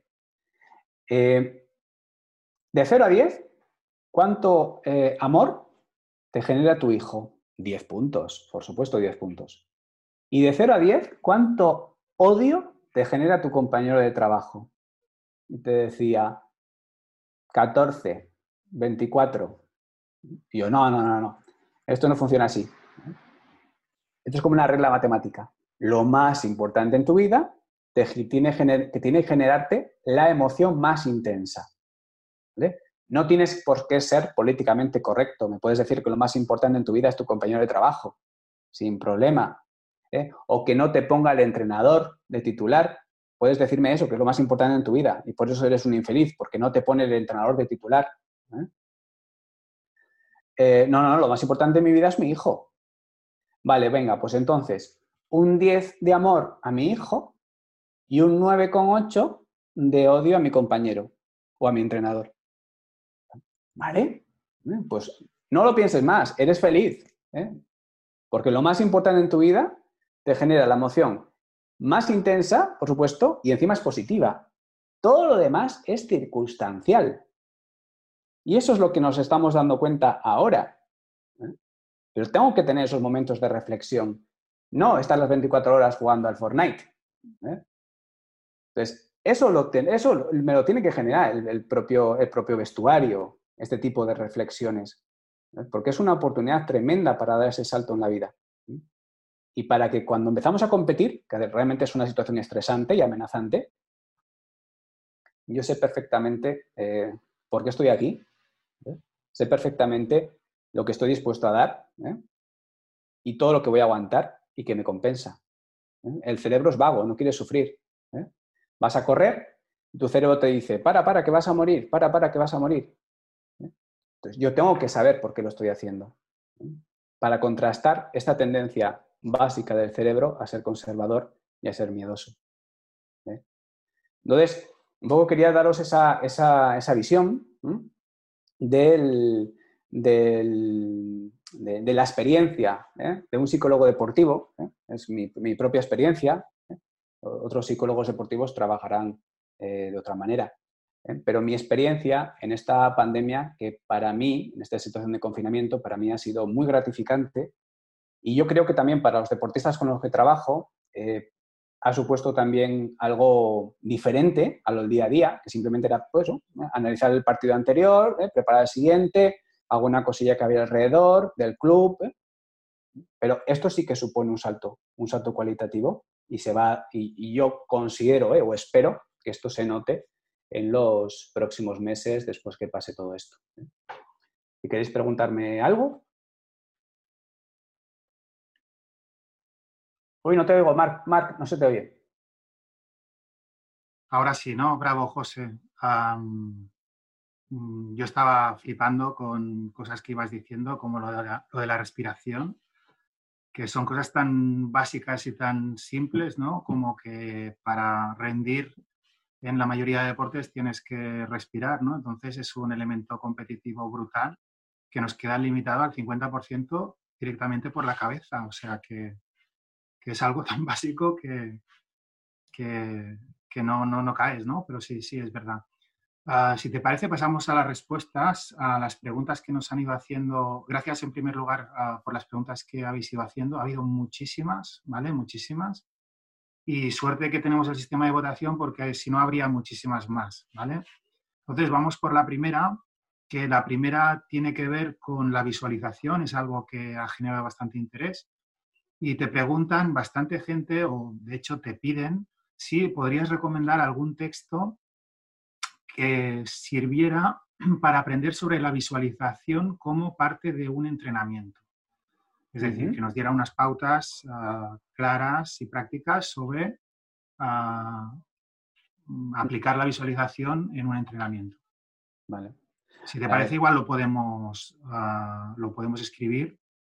[SPEAKER 3] De 0 a 10, ¿cuánto amor te genera tu hijo? 10 puntos, por supuesto, 10 puntos. Y de 0 a 10, ¿cuánto odio te genera tu compañero de trabajo? Y te decía 14, 24. Y yo, no. Esto no funciona así. Esto es como una regla matemática. Lo más importante en tu vida te tiene que generarte la emoción más intensa. ¿Vale? No tienes por qué ser políticamente correcto. Me puedes decir que lo más importante en tu vida es tu compañero de trabajo, sin problema. O que no te ponga el entrenador de titular. Puedes decirme eso, que es lo más importante en tu vida, y por eso eres un infeliz, porque no te pone el entrenador de titular. No, lo más importante en mi vida es mi hijo. Vale, venga, pues entonces, un 10 de amor a mi hijo y un 9,8 de odio a mi compañero o a mi entrenador. ¿Vale? Pues no lo pienses más, eres feliz. Porque lo más importante en tu vida te genera la emoción más intensa, por supuesto, y encima es positiva. Todo lo demás es circunstancial. Y eso es lo que nos estamos dando cuenta ahora. Pero tengo que tener esos momentos de reflexión. No estar las 24 horas jugando al Fortnite. Entonces, eso me lo tiene que generar el propio vestuario, este tipo de reflexiones. Porque es una oportunidad tremenda para dar ese salto en la vida. Y para que cuando empezamos a competir, que realmente es una situación estresante y amenazante, yo sé perfectamente por qué estoy aquí, ¿eh? Sé perfectamente lo que estoy dispuesto a dar, ¿eh? Y todo lo que voy a aguantar y que me compensa, ¿eh? El cerebro es vago, no quiere sufrir, ¿eh? Vas a correr, tu cerebro te dice, para, que vas a morir, para, que vas a morir. Entonces, yo tengo que saber por qué lo estoy haciendo, ¿eh? Para contrastar esta tendencia básica del cerebro a ser conservador y a ser miedoso, ¿eh? Entonces, un poco quería daros esa visión, ¿eh? De la experiencia, ¿eh? De un psicólogo deportivo, ¿eh? Es mi propia experiencia, ¿eh? Otros psicólogos deportivos trabajarán de otra manera, ¿eh? Pero mi experiencia en esta pandemia, que para mí, en esta situación de confinamiento, para mí ha sido muy gratificante y yo creo que también para los deportistas con los que trabajo ha supuesto también algo diferente a lo del día a día, que simplemente era pues, analizar el partido anterior, preparar el siguiente, alguna cosilla que había alrededor del club, pero esto sí que supone un salto cualitativo y se va, y yo considero o espero que esto se note en los próximos meses después que pase todo esto. Si queréis preguntarme algo. Uy, no te oigo, Marc, no se te oye.
[SPEAKER 2] Ahora sí, ¿no? Bravo, José. Yo estaba flipando con cosas que ibas diciendo, como lo de la respiración, que son cosas tan básicas y tan simples, ¿no? Como que para rendir en la mayoría de deportes tienes que respirar, ¿no? Entonces es un elemento competitivo brutal que nos queda limitado al 50% directamente por la cabeza. O sea que es algo tan básico que no caes, ¿no? Pero sí, es verdad. Si te parece, pasamos a las respuestas, a las preguntas que nos han ido haciendo. Gracias, en primer lugar, por las preguntas que habéis ido haciendo. Ha habido muchísimas, ¿vale? Muchísimas. Y suerte que tenemos el sistema de votación porque si no habría muchísimas más, ¿vale? Entonces, vamos por la primera, que la primera tiene que ver con la visualización. Es algo que ha generado bastante interés. Y te preguntan bastante gente, o de hecho te piden, si podrías recomendar algún texto que sirviera para aprender sobre la visualización como parte de un entrenamiento. Es decir, que nos diera unas pautas claras y prácticas sobre aplicar la visualización en un entrenamiento.
[SPEAKER 3] Vale.
[SPEAKER 2] Si te parece, igual lo podemos escribir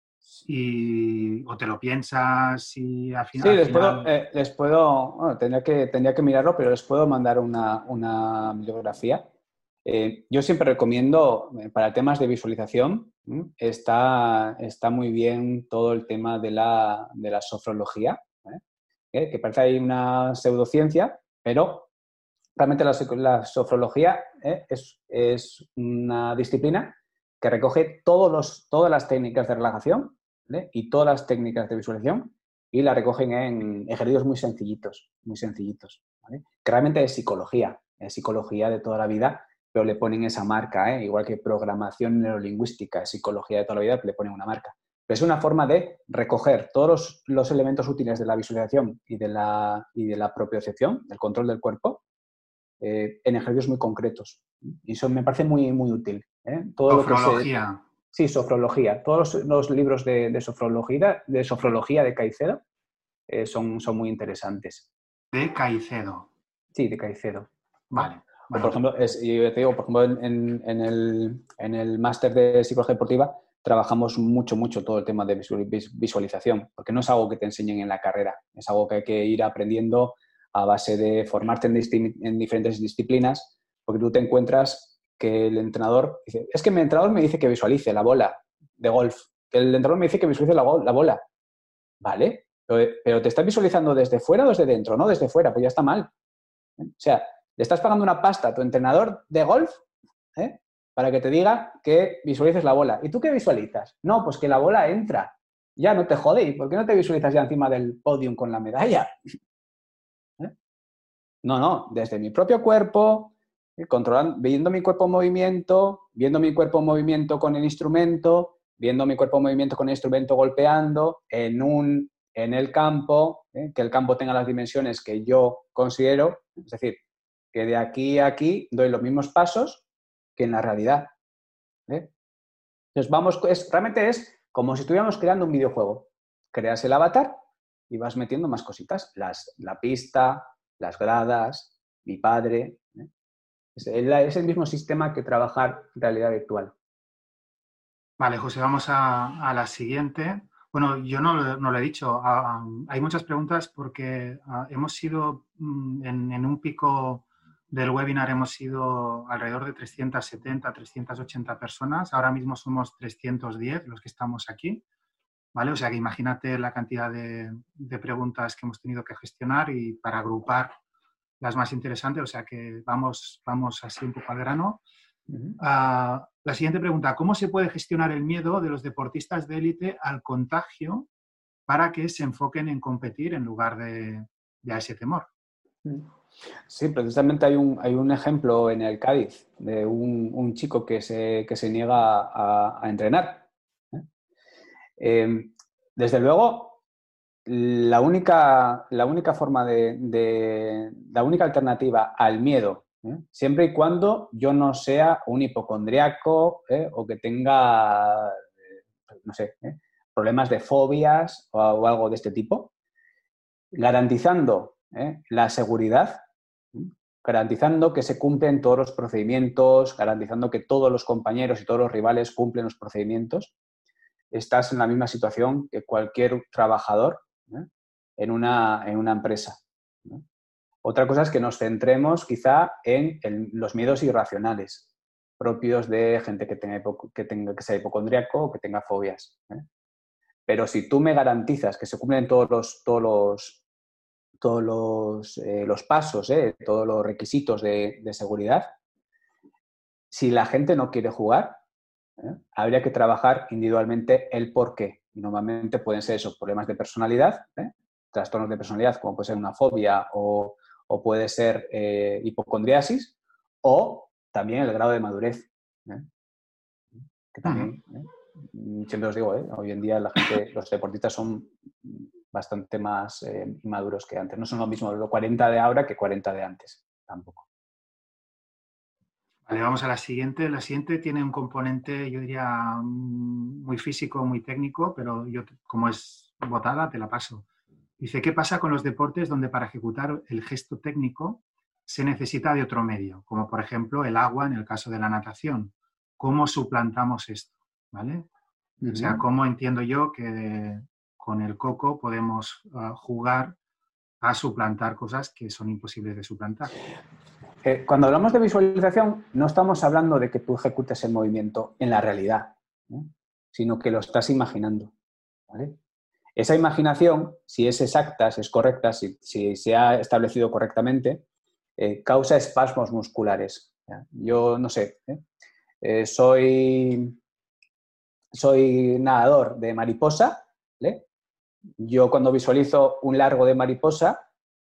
[SPEAKER 2] o te lo piensas y al final...
[SPEAKER 3] Sí, les puedo bueno, tendría que mirarlo, pero les puedo mandar una bibliografía. Yo siempre recomiendo, para temas de visualización, está muy bien todo el tema de la sofrología, que parece ahí una pseudociencia, pero realmente la sofrología es una disciplina que recoge todas las técnicas de relajación, ¿vale? Y todas las técnicas de visualización y la recogen en ejercicios muy sencillitos, ¿vale? Que realmente es psicología de toda la vida, pero le ponen esa marca, igual que programación neurolingüística, es psicología de toda la vida, pero le ponen una marca. Pero es una forma de recoger todos los elementos útiles de la visualización y de la propiocepción, del control del cuerpo, en ejercicios muy concretos. Y eso me parece muy, muy útil. Todo
[SPEAKER 2] sofrología.
[SPEAKER 3] Sí, sofrología. Todos los libros de sofrología de Caicedo son muy interesantes.
[SPEAKER 2] ¿De Caicedo?
[SPEAKER 3] Sí, de Caicedo.
[SPEAKER 2] Vale.
[SPEAKER 3] Bueno. Por ejemplo, yo te digo, en el máster de psicología deportiva trabajamos mucho todo el tema de visualización, porque no es algo que te enseñen en la carrera, es algo que hay que ir aprendiendo a base de formarte en diferentes disciplinas, porque tú te encuentras que el entrenador dice, es que mi entrenador me dice que visualice la bola de golf, que el entrenador me dice que visualice la bola. Vale, pero te estás visualizando desde fuera o desde dentro, no desde fuera, pues ya está mal. O sea, le estás pagando una pasta a tu entrenador de golf para que te diga que visualices la bola. ¿Y tú qué visualizas? No, pues que la bola entra. Ya, no te jode. ¿Y por qué no te visualizas ya encima del podium con la medalla? No, desde mi propio cuerpo, viendo mi cuerpo en movimiento, viendo mi cuerpo en movimiento con el instrumento, viendo mi cuerpo en movimiento con el instrumento golpeando en un en el campo, que el campo tenga las dimensiones que yo considero, es decir, que de aquí a aquí doy los mismos pasos que en la realidad. Entonces realmente es como si estuviéramos creando un videojuego. Creas el avatar y vas metiendo más cositas. La pista, las gradas, mi padre. Es el mismo sistema que trabajar realidad virtual.
[SPEAKER 2] Vale, José, vamos a la siguiente. Bueno, yo no lo he dicho. Hay muchas preguntas porque hemos sido en un pico del webinar, hemos sido alrededor de 370, 380 personas. Ahora mismo somos 310 los que estamos aquí. ¿Vale? O sea que imagínate la cantidad de preguntas que hemos tenido que gestionar y para agrupar las más interesantes. O sea que vamos así un poco al grano. La siguiente pregunta, ¿cómo se puede gestionar el miedo de los deportistas de élite al contagio para que se enfoquen en competir en lugar de a ese temor?
[SPEAKER 3] Sí, precisamente hay un ejemplo en el Cádiz de un chico que se niega a entrenar. Desde luego, la única forma la única alternativa al miedo, siempre y cuando yo no sea un hipocondriaco o que tenga, no sé, problemas de fobias o algo de este tipo, garantizando la seguridad, garantizando que se cumplen todos los procedimientos, garantizando que todos los compañeros y todos los rivales cumplen los procedimientos, estás en la misma situación que cualquier trabajador en una empresa. Otra cosa es que nos centremos quizá en los miedos irracionales propios de gente que sea hipocondríaco o que tenga fobias. Pero si tú me garantizas que se cumplen todos los pasos, todos los requisitos de seguridad, si la gente no quiere jugar, habría que trabajar individualmente el por qué. Y normalmente pueden ser esos problemas de personalidad, trastornos de personalidad, como puede ser una fobia o puede ser hipocondriasis, o también el grado de madurez. Que también, siempre os digo, hoy en día los deportistas son bastante más inmaduros que antes. No son lo mismo los 40 de ahora que 40 de antes, tampoco.
[SPEAKER 2] Vale, vamos a la siguiente. La siguiente tiene un componente, yo diría, muy físico, muy técnico, pero yo, como es votada, te la paso. Dice, ¿qué pasa con los deportes donde para ejecutar el gesto técnico se necesita de otro medio? Como por ejemplo el agua en el caso de la natación. ¿Cómo suplantamos esto? ¿Vale? O sea, ¿cómo entiendo yo que con el coco podemos jugar a suplantar cosas que son imposibles de suplantar?
[SPEAKER 3] Cuando hablamos de visualización, no estamos hablando de que tú ejecutes el movimiento en la realidad, sino que lo estás imaginando. ¿Vale? Esa imaginación, si es exacta, si es correcta, si se ha establecido correctamente, causa espasmos musculares. Yo no sé, soy nadador de mariposa, ¿vale? Yo cuando visualizo un largo de mariposa,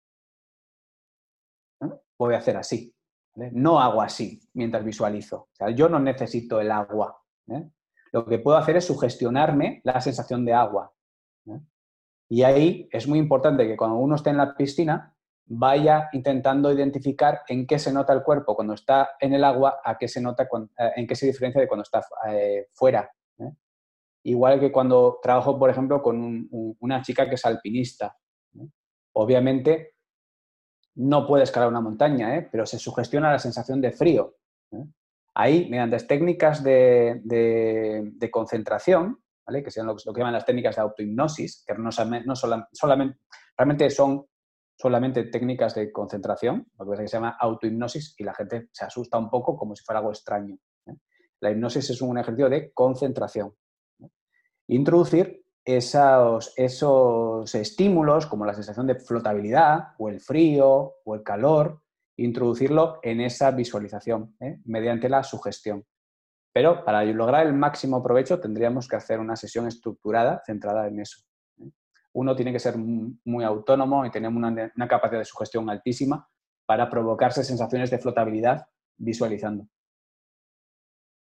[SPEAKER 3] voy a hacer así. ¿Vale? No hago así mientras visualizo. O sea, yo no necesito el agua. Lo que puedo hacer es sugestionarme la sensación de agua. Y ahí es muy importante que cuando uno esté en la piscina vaya intentando identificar en qué se nota el cuerpo cuando está en el agua, en qué se diferencia de cuando está fuera. Igual que cuando trabajo, por ejemplo, con una chica que es alpinista. Obviamente no puede escalar una montaña, pero se sugestiona la sensación de frío. Ahí, mediante técnicas de concentración, ¿vale? Que sean lo que llaman las técnicas de autohipnosis, que realmente son solamente técnicas de concentración, lo que pasa es que se llama autohipnosis y la gente se asusta un poco como si fuera algo extraño. La hipnosis es un ejercicio de concentración. Introducir esos estímulos como la sensación de flotabilidad o el frío o el calor, introducirlo en esa visualización mediante la sugestión. Pero para lograr el máximo provecho tendríamos que hacer una sesión estructurada centrada en eso. Uno tiene que ser muy autónomo y tener una capacidad de sugestión altísima para provocarse sensaciones de flotabilidad visualizando.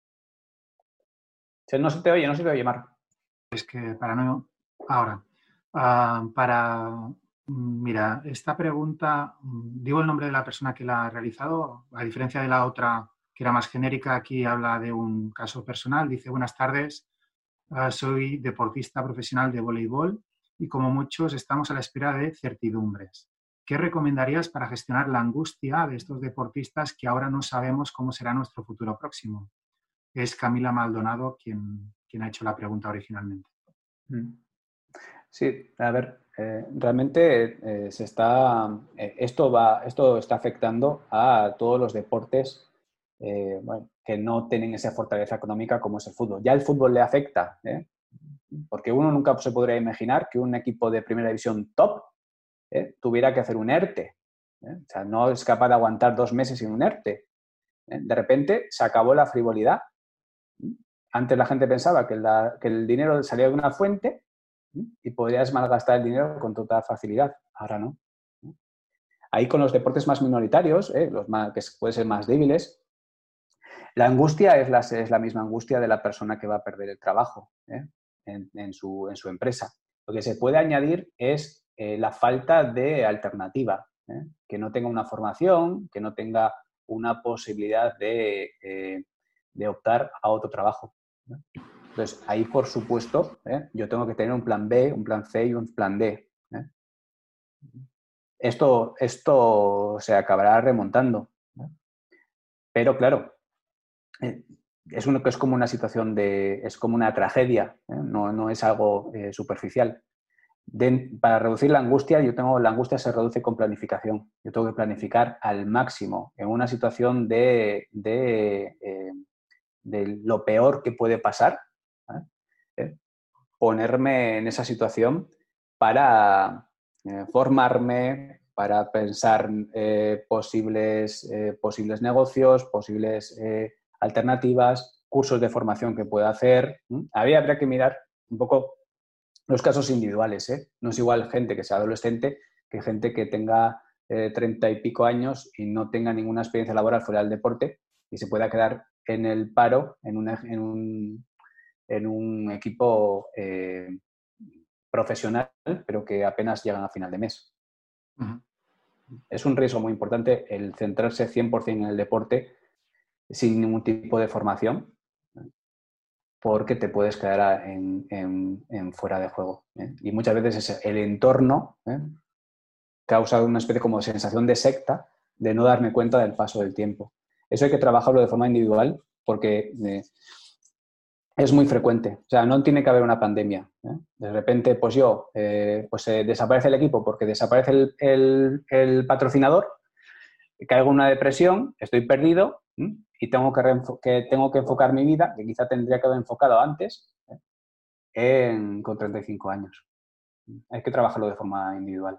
[SPEAKER 3] No se te oye, Marc.
[SPEAKER 2] Es que para no... Ahora, Mira, esta pregunta, digo el nombre de la persona que la ha realizado, a diferencia de la otra que era más genérica, aquí habla de un caso personal. Dice: buenas tardes, soy deportista profesional de voleibol y como muchos estamos a la espera de certidumbres. ¿Qué recomendarías para gestionar la angustia de estos deportistas que ahora no sabemos cómo será nuestro futuro próximo? Es Camila Maldonado quien ha hecho la pregunta originalmente.
[SPEAKER 3] Sí, a ver, realmente esto está afectando a todos los deportes que no tienen esa fortaleza económica como es el fútbol. Ya el fútbol le afecta, porque uno nunca se podría imaginar que un equipo de primera división top tuviera que hacer un ERTE. O sea, no es capaz de aguantar 2 meses sin un ERTE. De repente se acabó la frivolidad. Antes la gente pensaba que el dinero salía de una fuente y podrías malgastar el dinero con total facilidad. Ahora no. Ahí con los deportes más minoritarios, que pueden ser más débiles, la angustia es la misma angustia de la persona que va a perder el trabajo en su empresa. Lo que se puede añadir es la falta de alternativa, que no tenga una formación, que no tenga una posibilidad de optar a otro trabajo. Entonces, ahí, por supuesto, yo tengo que tener un plan B, un plan C y un plan D. Esto se acabará remontando. Pero, claro, es como una situación es como una tragedia, no es algo superficial. Para reducir la angustia, la angustia se reduce con planificación. Yo tengo que planificar al máximo en una situación de lo peor que puede pasar, ponerme en esa situación para formarme, para pensar posibles negocios, posibles alternativas, cursos de formación que pueda hacer. Habría que mirar un poco los casos individuales. No es igual gente que sea adolescente que gente que tenga 30 y pico años y no tenga ninguna experiencia laboral fuera del deporte y se pueda quedar en el paro en un equipo profesional, pero que apenas llegan a final de mes. Uh-huh. Es un riesgo muy importante el centrarse 100% en el deporte sin ningún tipo de formación, porque te puedes quedar en fuera de juego. Y muchas veces el entorno causa una especie como de sensación de secta, de no darme cuenta del paso del tiempo. Eso hay que trabajarlo de forma individual porque es muy frecuente. O sea, no tiene que haber una pandemia. De repente, pues desaparece el equipo porque desaparece el patrocinador, caigo en una depresión, estoy perdido y tengo que enfocar mi vida, que quizá tendría que haber enfocado antes, con 35 años. Hay que trabajarlo de forma individual.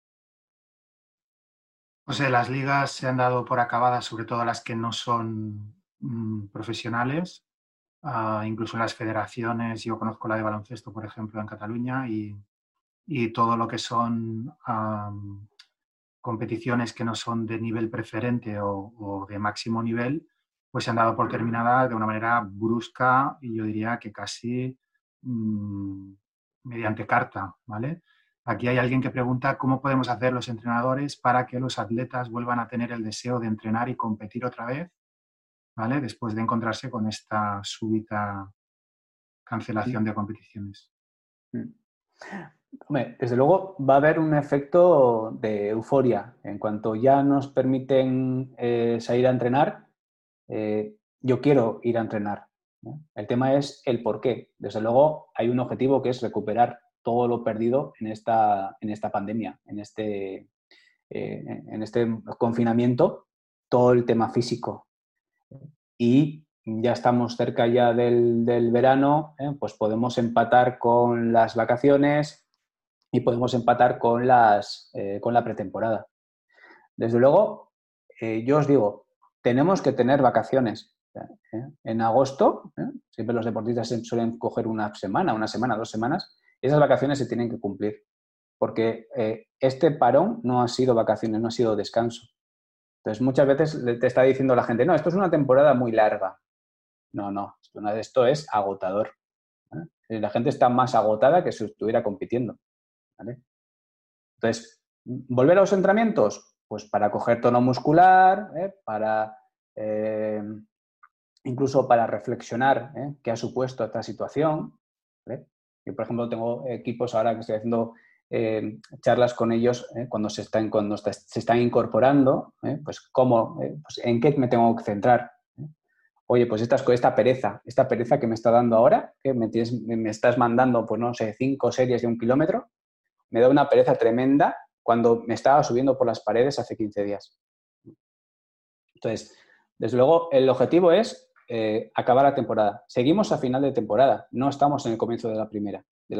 [SPEAKER 2] O sea, las ligas se han dado por acabadas, sobre todo las que no son profesionales. Incluso en las federaciones, yo conozco la de baloncesto, por ejemplo, en Cataluña, y todo lo que son competiciones que no son de nivel preferente o de máximo nivel, pues se han dado por terminadas de una manera brusca y yo diría que casi mediante carta, ¿vale? Aquí hay alguien que pregunta cómo podemos hacer los entrenadores para que los atletas vuelvan a tener el deseo de entrenar y competir otra vez, ¿vale? Después de encontrarse con esta súbita cancelación de competiciones.
[SPEAKER 3] Hombre, desde luego va a haber un efecto de euforia. En cuanto ya nos permiten salir a entrenar, yo quiero ir a entrenar. El tema es el por qué. Desde luego hay un objetivo que es recuperar todo lo perdido en esta pandemia, en este confinamiento, todo el tema físico. Y ya estamos cerca ya del verano, pues podemos empatar con las vacaciones y podemos empatar con la pretemporada. Desde luego, yo os digo, tenemos que tener vacaciones. En agosto, siempre los deportistas suelen coger una semana, 2 semanas, y esas vacaciones se tienen que cumplir, porque este parón no ha sido vacaciones, no ha sido descanso. Entonces, muchas veces te está diciendo la gente, no, esto es una temporada muy larga. No, esto es agotador. La gente está más agotada que si estuviera compitiendo. ¿vale? Entonces, ¿volver a los entrenamientos? Pues para coger tono muscular, incluso para reflexionar qué ha supuesto esta situación, ¿vale? Yo, por ejemplo, tengo equipos ahora que estoy haciendo charlas con ellos cuando se están incorporando, pues cómo, pues en qué me tengo que centrar. Oye, pues esta pereza que me está dando ahora, que me estás mandando, pues no sé, 5 series de 1 kilómetro, me da una pereza tremenda cuando me estaba subiendo por las paredes hace 15 días. Entonces, desde luego, el objetivo es acabar la temporada. Seguimos a final de temporada, no estamos en el comienzo de la primera, de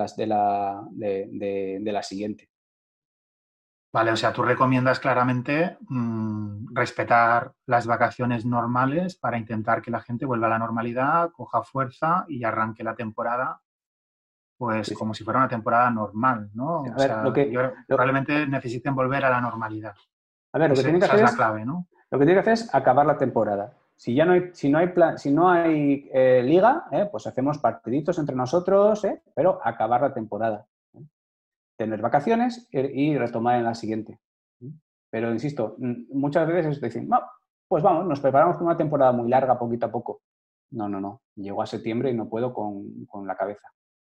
[SPEAKER 3] la siguiente.
[SPEAKER 2] Vale, o sea, tú recomiendas claramente respetar las vacaciones normales para intentar que la gente vuelva a la normalidad, coja fuerza y arranque la temporada, pues
[SPEAKER 3] Sí.
[SPEAKER 2] como si fuera una temporada normal, ¿no?
[SPEAKER 3] A ver,
[SPEAKER 2] probablemente necesiten volver a la normalidad.
[SPEAKER 3] A ver, lo que tiene que
[SPEAKER 2] Esa
[SPEAKER 3] hacer
[SPEAKER 2] es la clave, ¿no?
[SPEAKER 3] Lo que tiene que hacer es acabar la temporada. Si no hay liga, pues hacemos partiditos entre nosotros, pero acabar la temporada. Tener vacaciones y retomar en la siguiente. Pero, insisto, muchas veces dicen, no, pues vamos, nos preparamos para una temporada muy larga, poquito a poco. No. Llego a septiembre y no puedo con la cabeza.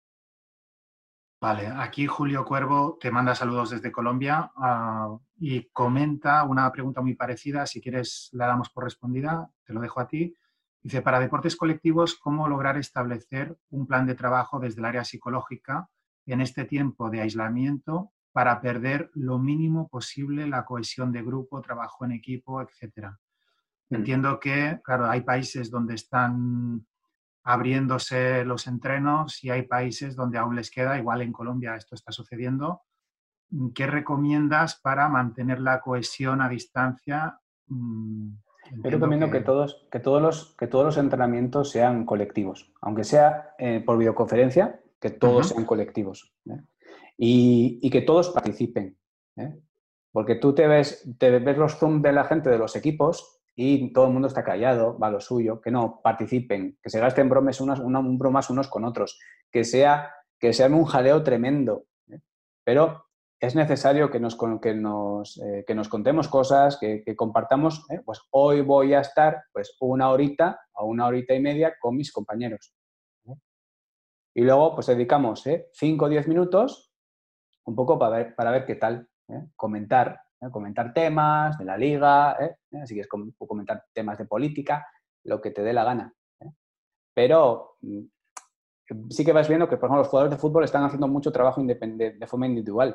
[SPEAKER 2] Vale, aquí Julio Cuervo te manda saludos desde Colombia y comenta una pregunta muy parecida. Si quieres, la damos por respondida, te lo dejo a ti. Dice, para deportes colectivos, ¿cómo lograr establecer un plan de trabajo desde el área psicológica en este tiempo de aislamiento para perder lo mínimo posible la cohesión de grupo, trabajo en equipo, etcétera? Entiendo que, claro, hay países donde están abriéndose los entrenos y hay países donde aún les queda, igual en Colombia esto está sucediendo. ¿Qué recomiendas para mantener la cohesión a distancia?
[SPEAKER 3] Yo recomiendo que todos los entrenamientos sean colectivos, aunque sea por videoconferencia, que todos sean colectivos, ¿eh? Y que todos participen, ¿eh? Porque tú te ves los Zoom de la gente de los equipos y todo el mundo está callado, va a lo suyo, que no, participen, que se gasten bromas unos con otros, que sea un jaleo tremendo, ¿eh? Pero es necesario que nos contemos cosas, que compartamos, pues hoy voy a estar pues 1 horita o 1 horita y media con mis compañeros, ¿eh? Y luego pues dedicamos 5 o 10 minutos un poco para ver qué tal, comentar temas de la liga, si quieres comentar temas de política, lo que te dé la gana, ¿eh? Pero sí que vas viendo que, por ejemplo, los jugadores de fútbol están haciendo mucho trabajo de forma individual.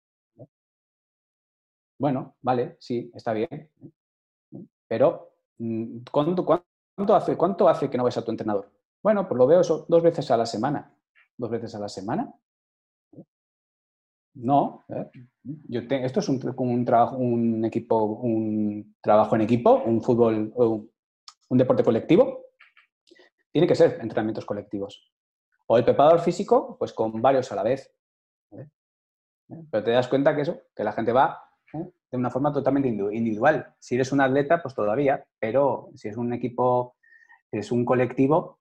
[SPEAKER 3] Bueno, vale, sí, está bien. Pero, ¿cuánto hace que no ves a tu entrenador? Bueno, pues lo veo 2 veces a la semana. ¿2 veces a la semana? No. Esto es un trabajo en equipo, un fútbol, un deporte colectivo. Tiene que ser entrenamientos colectivos. O el preparador físico, pues con varios a la vez, ¿vale? Pero te das cuenta que la gente va de una forma totalmente individual. Si eres un atleta, pues todavía, pero si es un equipo, es un colectivo,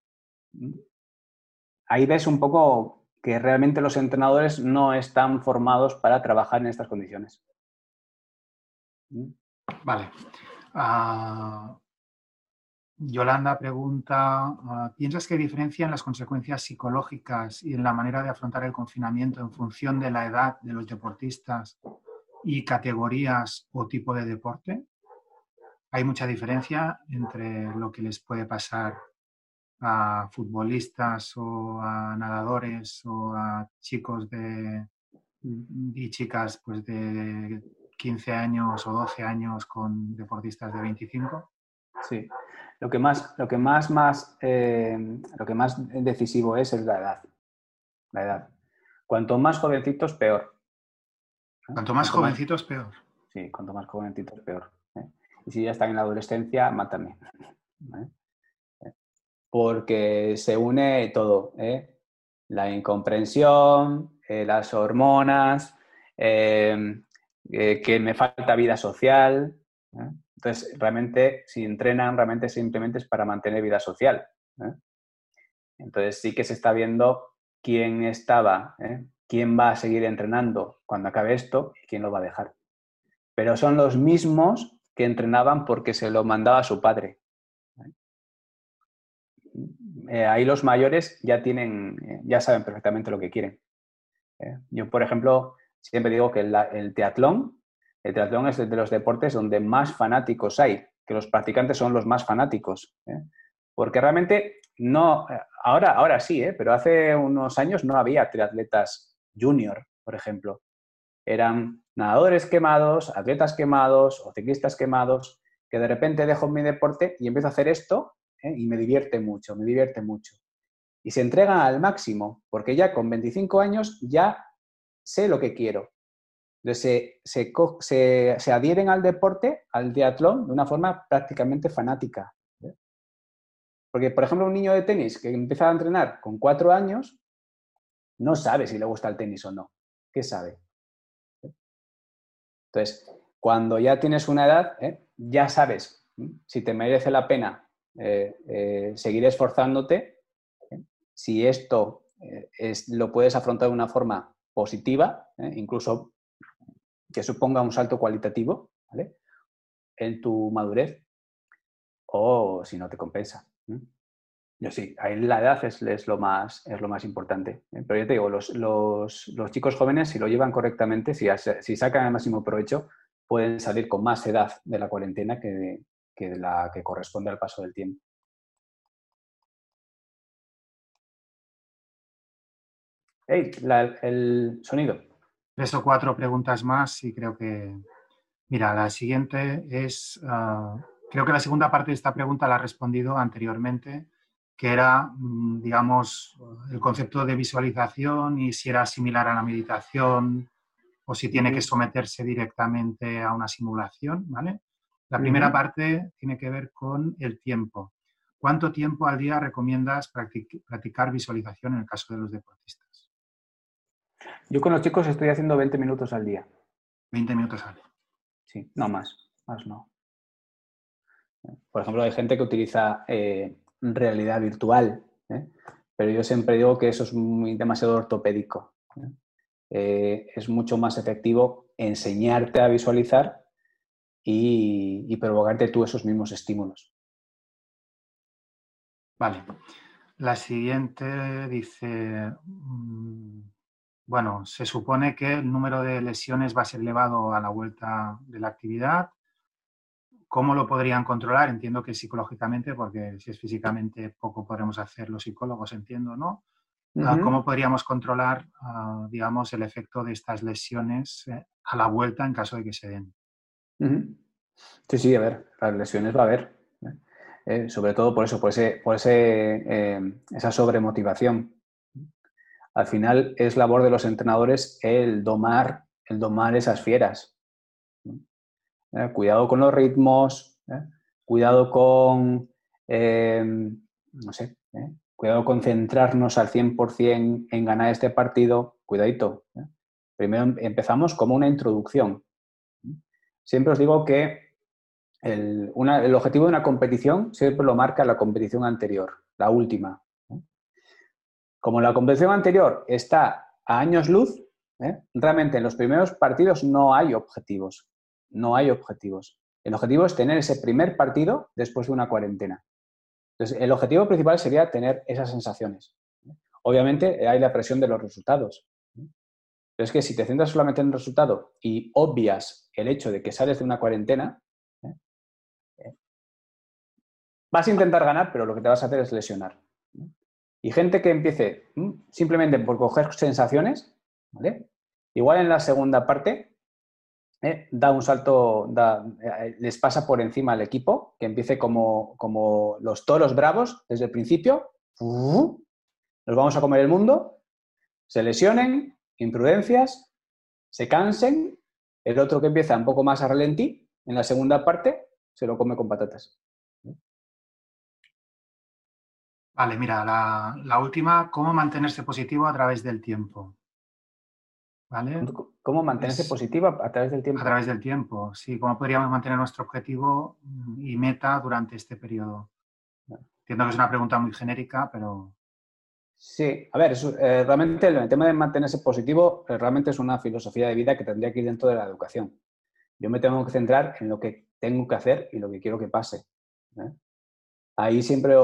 [SPEAKER 3] ahí ves un poco que realmente los entrenadores no están formados para trabajar en estas condiciones.
[SPEAKER 2] Vale. Yolanda pregunta, ¿piensas que diferencian las consecuencias psicológicas y en la manera de afrontar el confinamiento en función de la edad de los deportistas y categorías o tipo de deporte? ¿Hay mucha diferencia entre lo que les puede pasar a futbolistas o a nadadores o a chicos y chicas pues de 15 años o 12 años con deportistas de 25?
[SPEAKER 3] Sí. Lo que más decisivo es la edad. La edad. Cuanto más jovencitos, peor.
[SPEAKER 2] Cuanto más jovencitos, peor.
[SPEAKER 3] Sí, cuanto más jovencitos, peor. Y si ya están en la adolescencia, mátame. ¿Vale? Porque se une todo, la incomprensión, las hormonas, que me falta vida social. Entonces, realmente, si entrenan, realmente simplemente es para mantener vida social. Entonces, sí que se está viendo quién estaba quién va a seguir entrenando cuando acabe esto y quién lo va a dejar. Pero son los mismos que entrenaban porque se lo mandaba a su padre. Ahí los mayores ya saben perfectamente lo que quieren. Yo, por ejemplo, siempre digo que el triatlón es de los deportes donde más fanáticos hay, que los practicantes son los más fanáticos. Porque realmente no, ahora sí, pero hace unos años no había triatletas junior, por ejemplo. Eran nadadores quemados, atletas quemados o ciclistas quemados, que de repente dejo mi deporte y empiezo a hacer esto y me divierte mucho. Y se entregan al máximo, porque ya con 25 años ya sé lo que quiero. Entonces se adhieren al deporte, al triatlón, de una forma prácticamente fanática. Porque, por ejemplo, un niño de tenis que empieza a entrenar con 4 años, no sabe si le gusta el tenis o no. ¿Qué sabe? Entonces, cuando ya tienes una edad, ya sabes si te merece la pena seguir esforzándote, si esto lo puedes afrontar de una forma positiva, incluso que suponga un salto cualitativo, ¿vale?, en tu madurez, o si no te compensa. Yo sí, ahí la edad es lo más importante. Pero yo te digo, los chicos jóvenes, si lo llevan correctamente, si sacan el máximo provecho, pueden salir con más edad de la cuarentena que la que corresponde al paso del tiempo. ¡Hey! El sonido.
[SPEAKER 2] 3 o 4 preguntas más y creo que... Mira, la siguiente es... creo que la segunda parte de esta pregunta la ha respondido anteriormente, que era, digamos, el concepto de visualización y si era similar a la meditación o si tiene que someterse directamente a una simulación, ¿vale? La primera parte tiene que ver con el tiempo. ¿Cuánto tiempo al día recomiendas practicar visualización en el caso de los deportistas?
[SPEAKER 3] Yo con los chicos estoy haciendo 20 minutos al día.
[SPEAKER 2] 20 minutos al día.
[SPEAKER 3] Sí, no más. Más no. Por ejemplo, hay gente que utiliza realidad virtual, pero yo siempre digo que eso es demasiado ortopédico. Es mucho más efectivo enseñarte a visualizar y provocarte tú esos mismos estímulos.
[SPEAKER 2] Vale. La siguiente dice, bueno, se supone que el número de lesiones va a ser elevado a la vuelta de la actividad. ¿Cómo lo podrían controlar? Entiendo que psicológicamente, porque si es físicamente poco podremos hacer los psicólogos, entiendo, ¿no? ¿Cómo podríamos controlar, digamos, el efecto de estas lesiones a la vuelta en caso de que se den?
[SPEAKER 3] Sí, a ver, las lesiones va a haber. Sobre todo por eso, esa sobremotivación. Al final es labor de los entrenadores el domar esas fieras. Cuidado con los ritmos, cuidado con, no sé, cuidado con centrarnos al 100% en ganar este partido. Cuidadito. Primero empezamos como una introducción. Siempre os digo que el objetivo de una competición siempre lo marca la competición anterior, la última. Como la competición anterior está a años luz, realmente en los primeros partidos no hay objetivos. No hay objetivos. El objetivo es tener ese primer partido después de una cuarentena. Entonces, el objetivo principal sería tener esas sensaciones. Obviamente hay la presión de los resultados. Pero es que si te centras solamente en el resultado y obvias el hecho de que sales de una cuarentena, vas a intentar ganar, pero lo que te vas a hacer es lesionar. Y gente que empiece simplemente por coger sensaciones, ¿vale? Igual en la segunda parte da un salto, les pasa por encima al equipo, que empiece como los toros bravos desde el principio, nos vamos a comer el mundo, se lesionen, imprudencias, se cansen, el otro que empieza un poco más a ralentí, en la segunda parte se lo come con patatas.
[SPEAKER 2] Vale, mira, la última, ¿cómo mantenerse positivo a través del tiempo? ¿Vale?
[SPEAKER 3] ¿Cómo mantenerse positiva a través del tiempo?
[SPEAKER 2] A través del tiempo, sí. ¿Cómo podríamos mantener nuestro objetivo y meta durante este periodo? Entiendo que es una pregunta muy genérica, pero...
[SPEAKER 3] Sí, a ver, realmente el tema de mantenerse positivo realmente es una filosofía de vida que tendría que ir dentro de la educación. Yo me tengo que centrar en lo que tengo que hacer y lo que quiero que pase. Ahí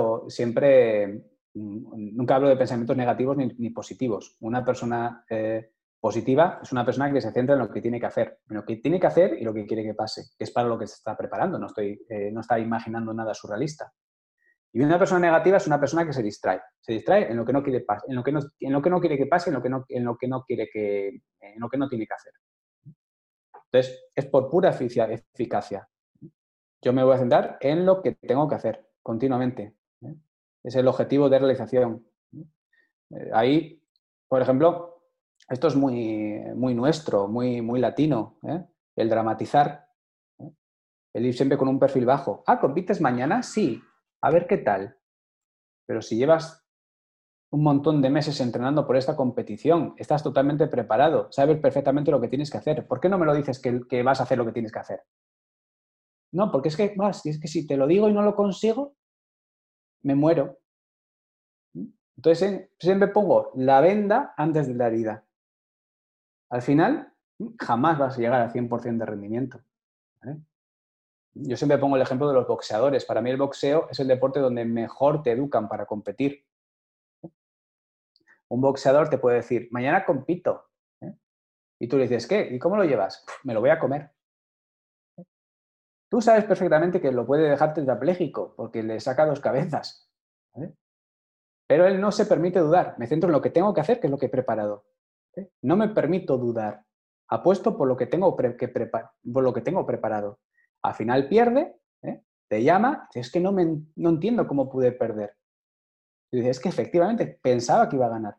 [SPEAKER 3] nunca hablo de pensamientos negativos ni positivos. Una persona positiva es una persona que se centra en lo que tiene que hacer, y lo que quiere que pase, que es para lo que se está preparando, no está imaginando nada surrealista. Y una persona negativa es una persona que se distrae en lo que no quiere en lo que no quiere que pase, en lo que no tiene que hacer. Entonces, es por pura eficacia. Yo me voy a centrar en lo que tengo que hacer continuamente. Es el objetivo de realización. Ahí, por ejemplo, esto es muy nuestro, muy latino, el dramatizar, el ir siempre con un perfil bajo. ¿Compites mañana? Sí. A ver qué tal. Pero si llevas un montón de meses entrenando por esta competición, estás totalmente preparado, sabes perfectamente lo que tienes que hacer. ¿Por qué no me lo dices que vas a hacer lo que tienes que hacer? No, porque es que si te lo digo y no lo consigo, me muero. Entonces, siempre pongo la venda antes de la herida. Al final, jamás vas a llegar al 100% de rendimiento. ¿Vale? Yo siempre pongo el ejemplo de los boxeadores. Para mí el boxeo es el deporte donde mejor te educan para competir. Un boxeador te puede decir, mañana compito. Y tú le dices, ¿qué? ¿Y cómo lo llevas? Me lo voy a comer. Tú sabes perfectamente que lo puede dejar tetrapléjico porque le saca 2 cabezas. ¿Vale? Pero él no se permite dudar. Me centro en lo que tengo que hacer, que es lo que he preparado. No me permito dudar. Apuesto por lo que tengo preparado. Al final pierde, te llama, es que no entiendo cómo pude perder. Y dices, es que efectivamente pensaba que iba a ganar.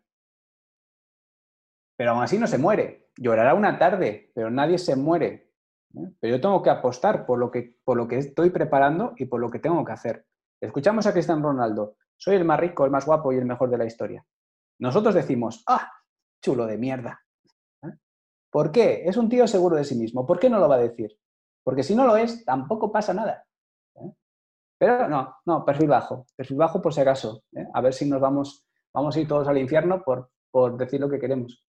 [SPEAKER 3] Pero aún así no se muere. Llorará una tarde, pero nadie se muere. Pero yo tengo que apostar por lo que estoy preparando y por lo que tengo que hacer. Escuchamos a Cristiano Ronaldo. Soy el más rico, el más guapo y el mejor de la historia. Nosotros decimos, chulo de mierda. ¿Por qué? Es un tío seguro de sí mismo. ¿Por qué no lo va a decir? Porque si no lo es, tampoco pasa nada. Pero no, perfil bajo por si acaso. A ver si vamos a ir todos al infierno por decir lo que queremos.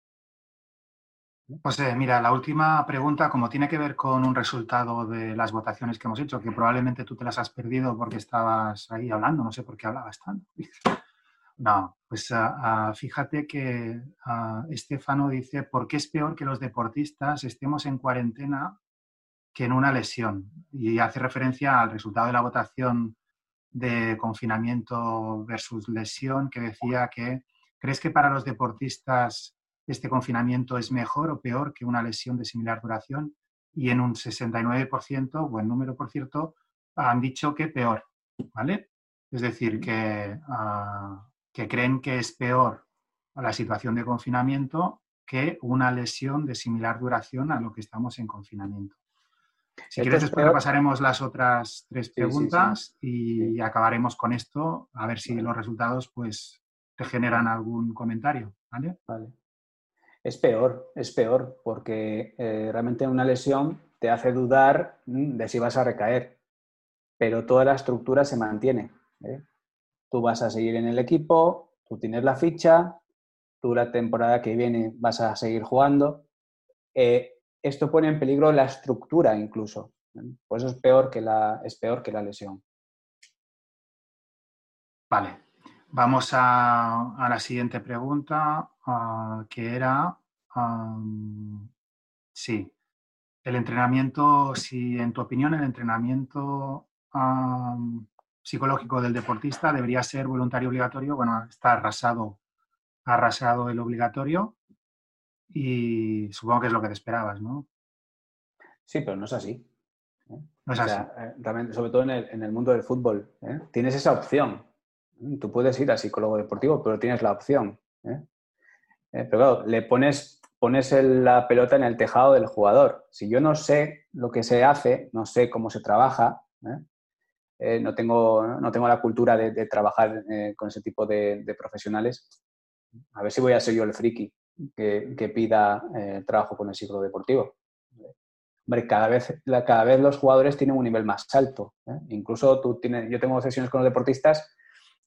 [SPEAKER 2] José, mira, la última pregunta, como tiene que ver con un resultado de las votaciones que hemos hecho, que probablemente tú te las has perdido porque estabas ahí hablando, no sé por qué hablabas tanto. No, pues fíjate que Estefano dice, ¿por qué es peor que los deportistas estemos en cuarentena que en una lesión? Y hace referencia al resultado de la votación de confinamiento versus lesión, que decía que, ¿crees que para los deportistas este confinamiento es mejor o peor que una lesión de similar duración? Y en un 69%, buen número por cierto, han dicho que peor, ¿vale? Es decir, que creen que es peor la situación de confinamiento que una lesión de similar duración a lo que estamos en confinamiento. Si quieres, después repasaremos las otras 3 preguntas y acabaremos con esto, a ver si los resultados pues te generan algún comentario, ¿vale?
[SPEAKER 3] Vale. Es peor, porque realmente una lesión te hace dudar de si vas a recaer, pero toda la estructura se mantiene. Tú vas a seguir en el equipo, tú tienes la ficha, tú la temporada que viene vas a seguir jugando. Esto pone en peligro la estructura incluso. Por eso es peor que la lesión.
[SPEAKER 2] Vale. Vamos a la siguiente pregunta, que era, sí, el entrenamiento, si en tu opinión el entrenamiento psicológico del deportista debería ser voluntario obligatorio. Bueno, está arrasado el obligatorio y supongo que es lo que te esperabas, ¿no?
[SPEAKER 3] Sí, pero no es así.
[SPEAKER 2] No es así.
[SPEAKER 3] Realmente, sobre todo en el mundo del fútbol, tienes esa opción. Tú puedes ir al psicólogo deportivo, pero tienes la opción. Pero claro, pones la pelota en el tejado del jugador. Si yo no sé lo que se hace, no sé cómo se trabaja, no tengo la cultura de trabajar con ese tipo de profesionales, a ver si voy a ser yo el friki que pida trabajo con el psicólogo deportivo. Hombre, cada vez los jugadores tienen un nivel más alto. Incluso yo tengo sesiones con los deportistas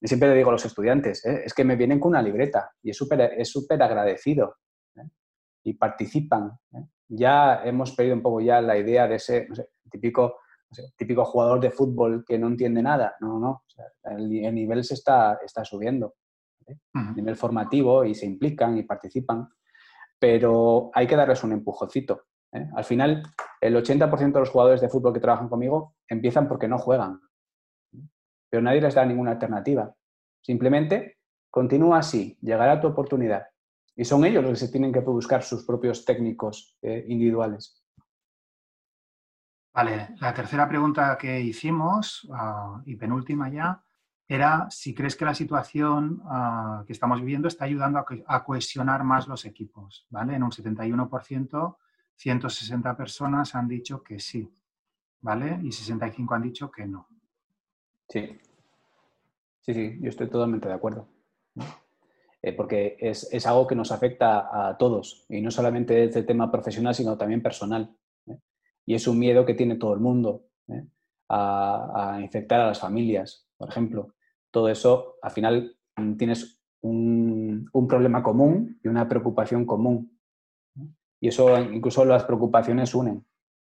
[SPEAKER 3] siempre le digo a los estudiantes, es que me vienen con una libreta y es súper agradecido, ¿eh? Y participan, ¿eh? Ya hemos perdido un poco ya la idea de ese, no sé, típico jugador de fútbol que no entiende nada. No. O sea, el nivel se está subiendo, ¿eh?
[SPEAKER 2] Uh-huh.
[SPEAKER 3] Nivel formativo, y se implican y participan, pero hay que darles un empujoncito, ¿eh? Al final, el 80% de los jugadores de fútbol que trabajan conmigo empiezan porque no juegan, pero nadie les da ninguna alternativa. Simplemente continúa así, llegará tu oportunidad. Y son ellos los que se tienen que buscar sus propios técnicos individuales.
[SPEAKER 2] Vale, la tercera pregunta que hicimos, y penúltima ya, era si crees que la situación que estamos viviendo está ayudando a cohesionar más los equipos, ¿vale? En un 71%, 160 personas han dicho que sí, ¿vale? Y 65 han dicho que no.
[SPEAKER 3] Sí, yo estoy totalmente de acuerdo. Porque es algo que nos afecta a todos, y no solamente desde el tema profesional, sino también personal, ¿eh? Y es un miedo que tiene todo el mundo, ¿eh? A infectar a las familias, por ejemplo. Todo eso, al final, tienes un problema común y una preocupación común, ¿eh? Y eso, incluso las preocupaciones unen.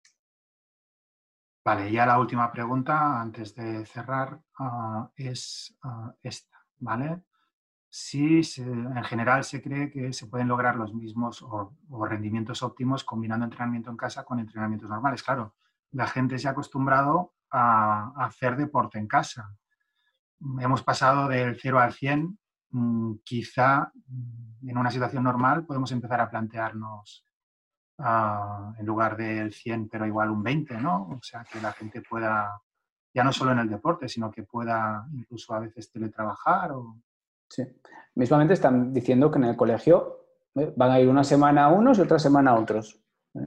[SPEAKER 2] Vale, ya la última pregunta antes de cerrar es esta, ¿vale? Si en general se cree que se pueden lograr los mismos o rendimientos óptimos combinando entrenamiento en casa con entrenamientos normales. Claro, la gente se ha acostumbrado a hacer deporte en casa. Hemos pasado del 0 al 100. Quizá en una situación normal podemos empezar a plantearnos en lugar del 100, pero igual un 20, ¿no? O sea, que la gente pueda, ya no solo en el deporte, sino que pueda incluso a veces teletrabajar o...
[SPEAKER 3] Sí. Mismamente están diciendo que en el colegio van a ir una semana a unos y otra semana a otros, ¿eh?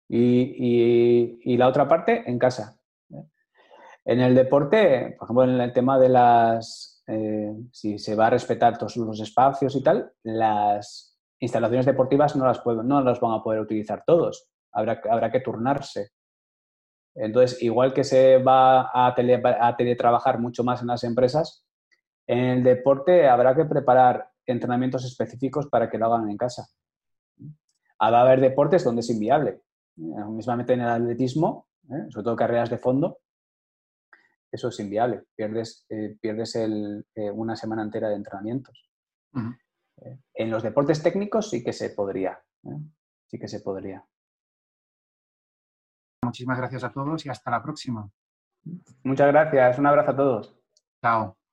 [SPEAKER 3] Y la otra parte en casa, ¿eh? En el deporte, por ejemplo, en el tema de si se va a respetar todos los espacios y tal, las instalaciones deportivas no las van a poder utilizar todos. Habrá que turnarse. Entonces, igual que se va a teletrabajar mucho más en las empresas, en el deporte habrá que preparar entrenamientos específicos para que lo hagan en casa. Va a haber deportes donde es inviable. Mismamente en el atletismo, sobre todo carreras de fondo, eso es inviable. Pierdes una semana entera de entrenamientos.
[SPEAKER 2] Uh-huh.
[SPEAKER 3] En los deportes técnicos sí que se podría. Sí que se podría.
[SPEAKER 2] Muchísimas gracias a todos y hasta la próxima.
[SPEAKER 3] Muchas gracias. Un abrazo a todos.
[SPEAKER 2] Chao.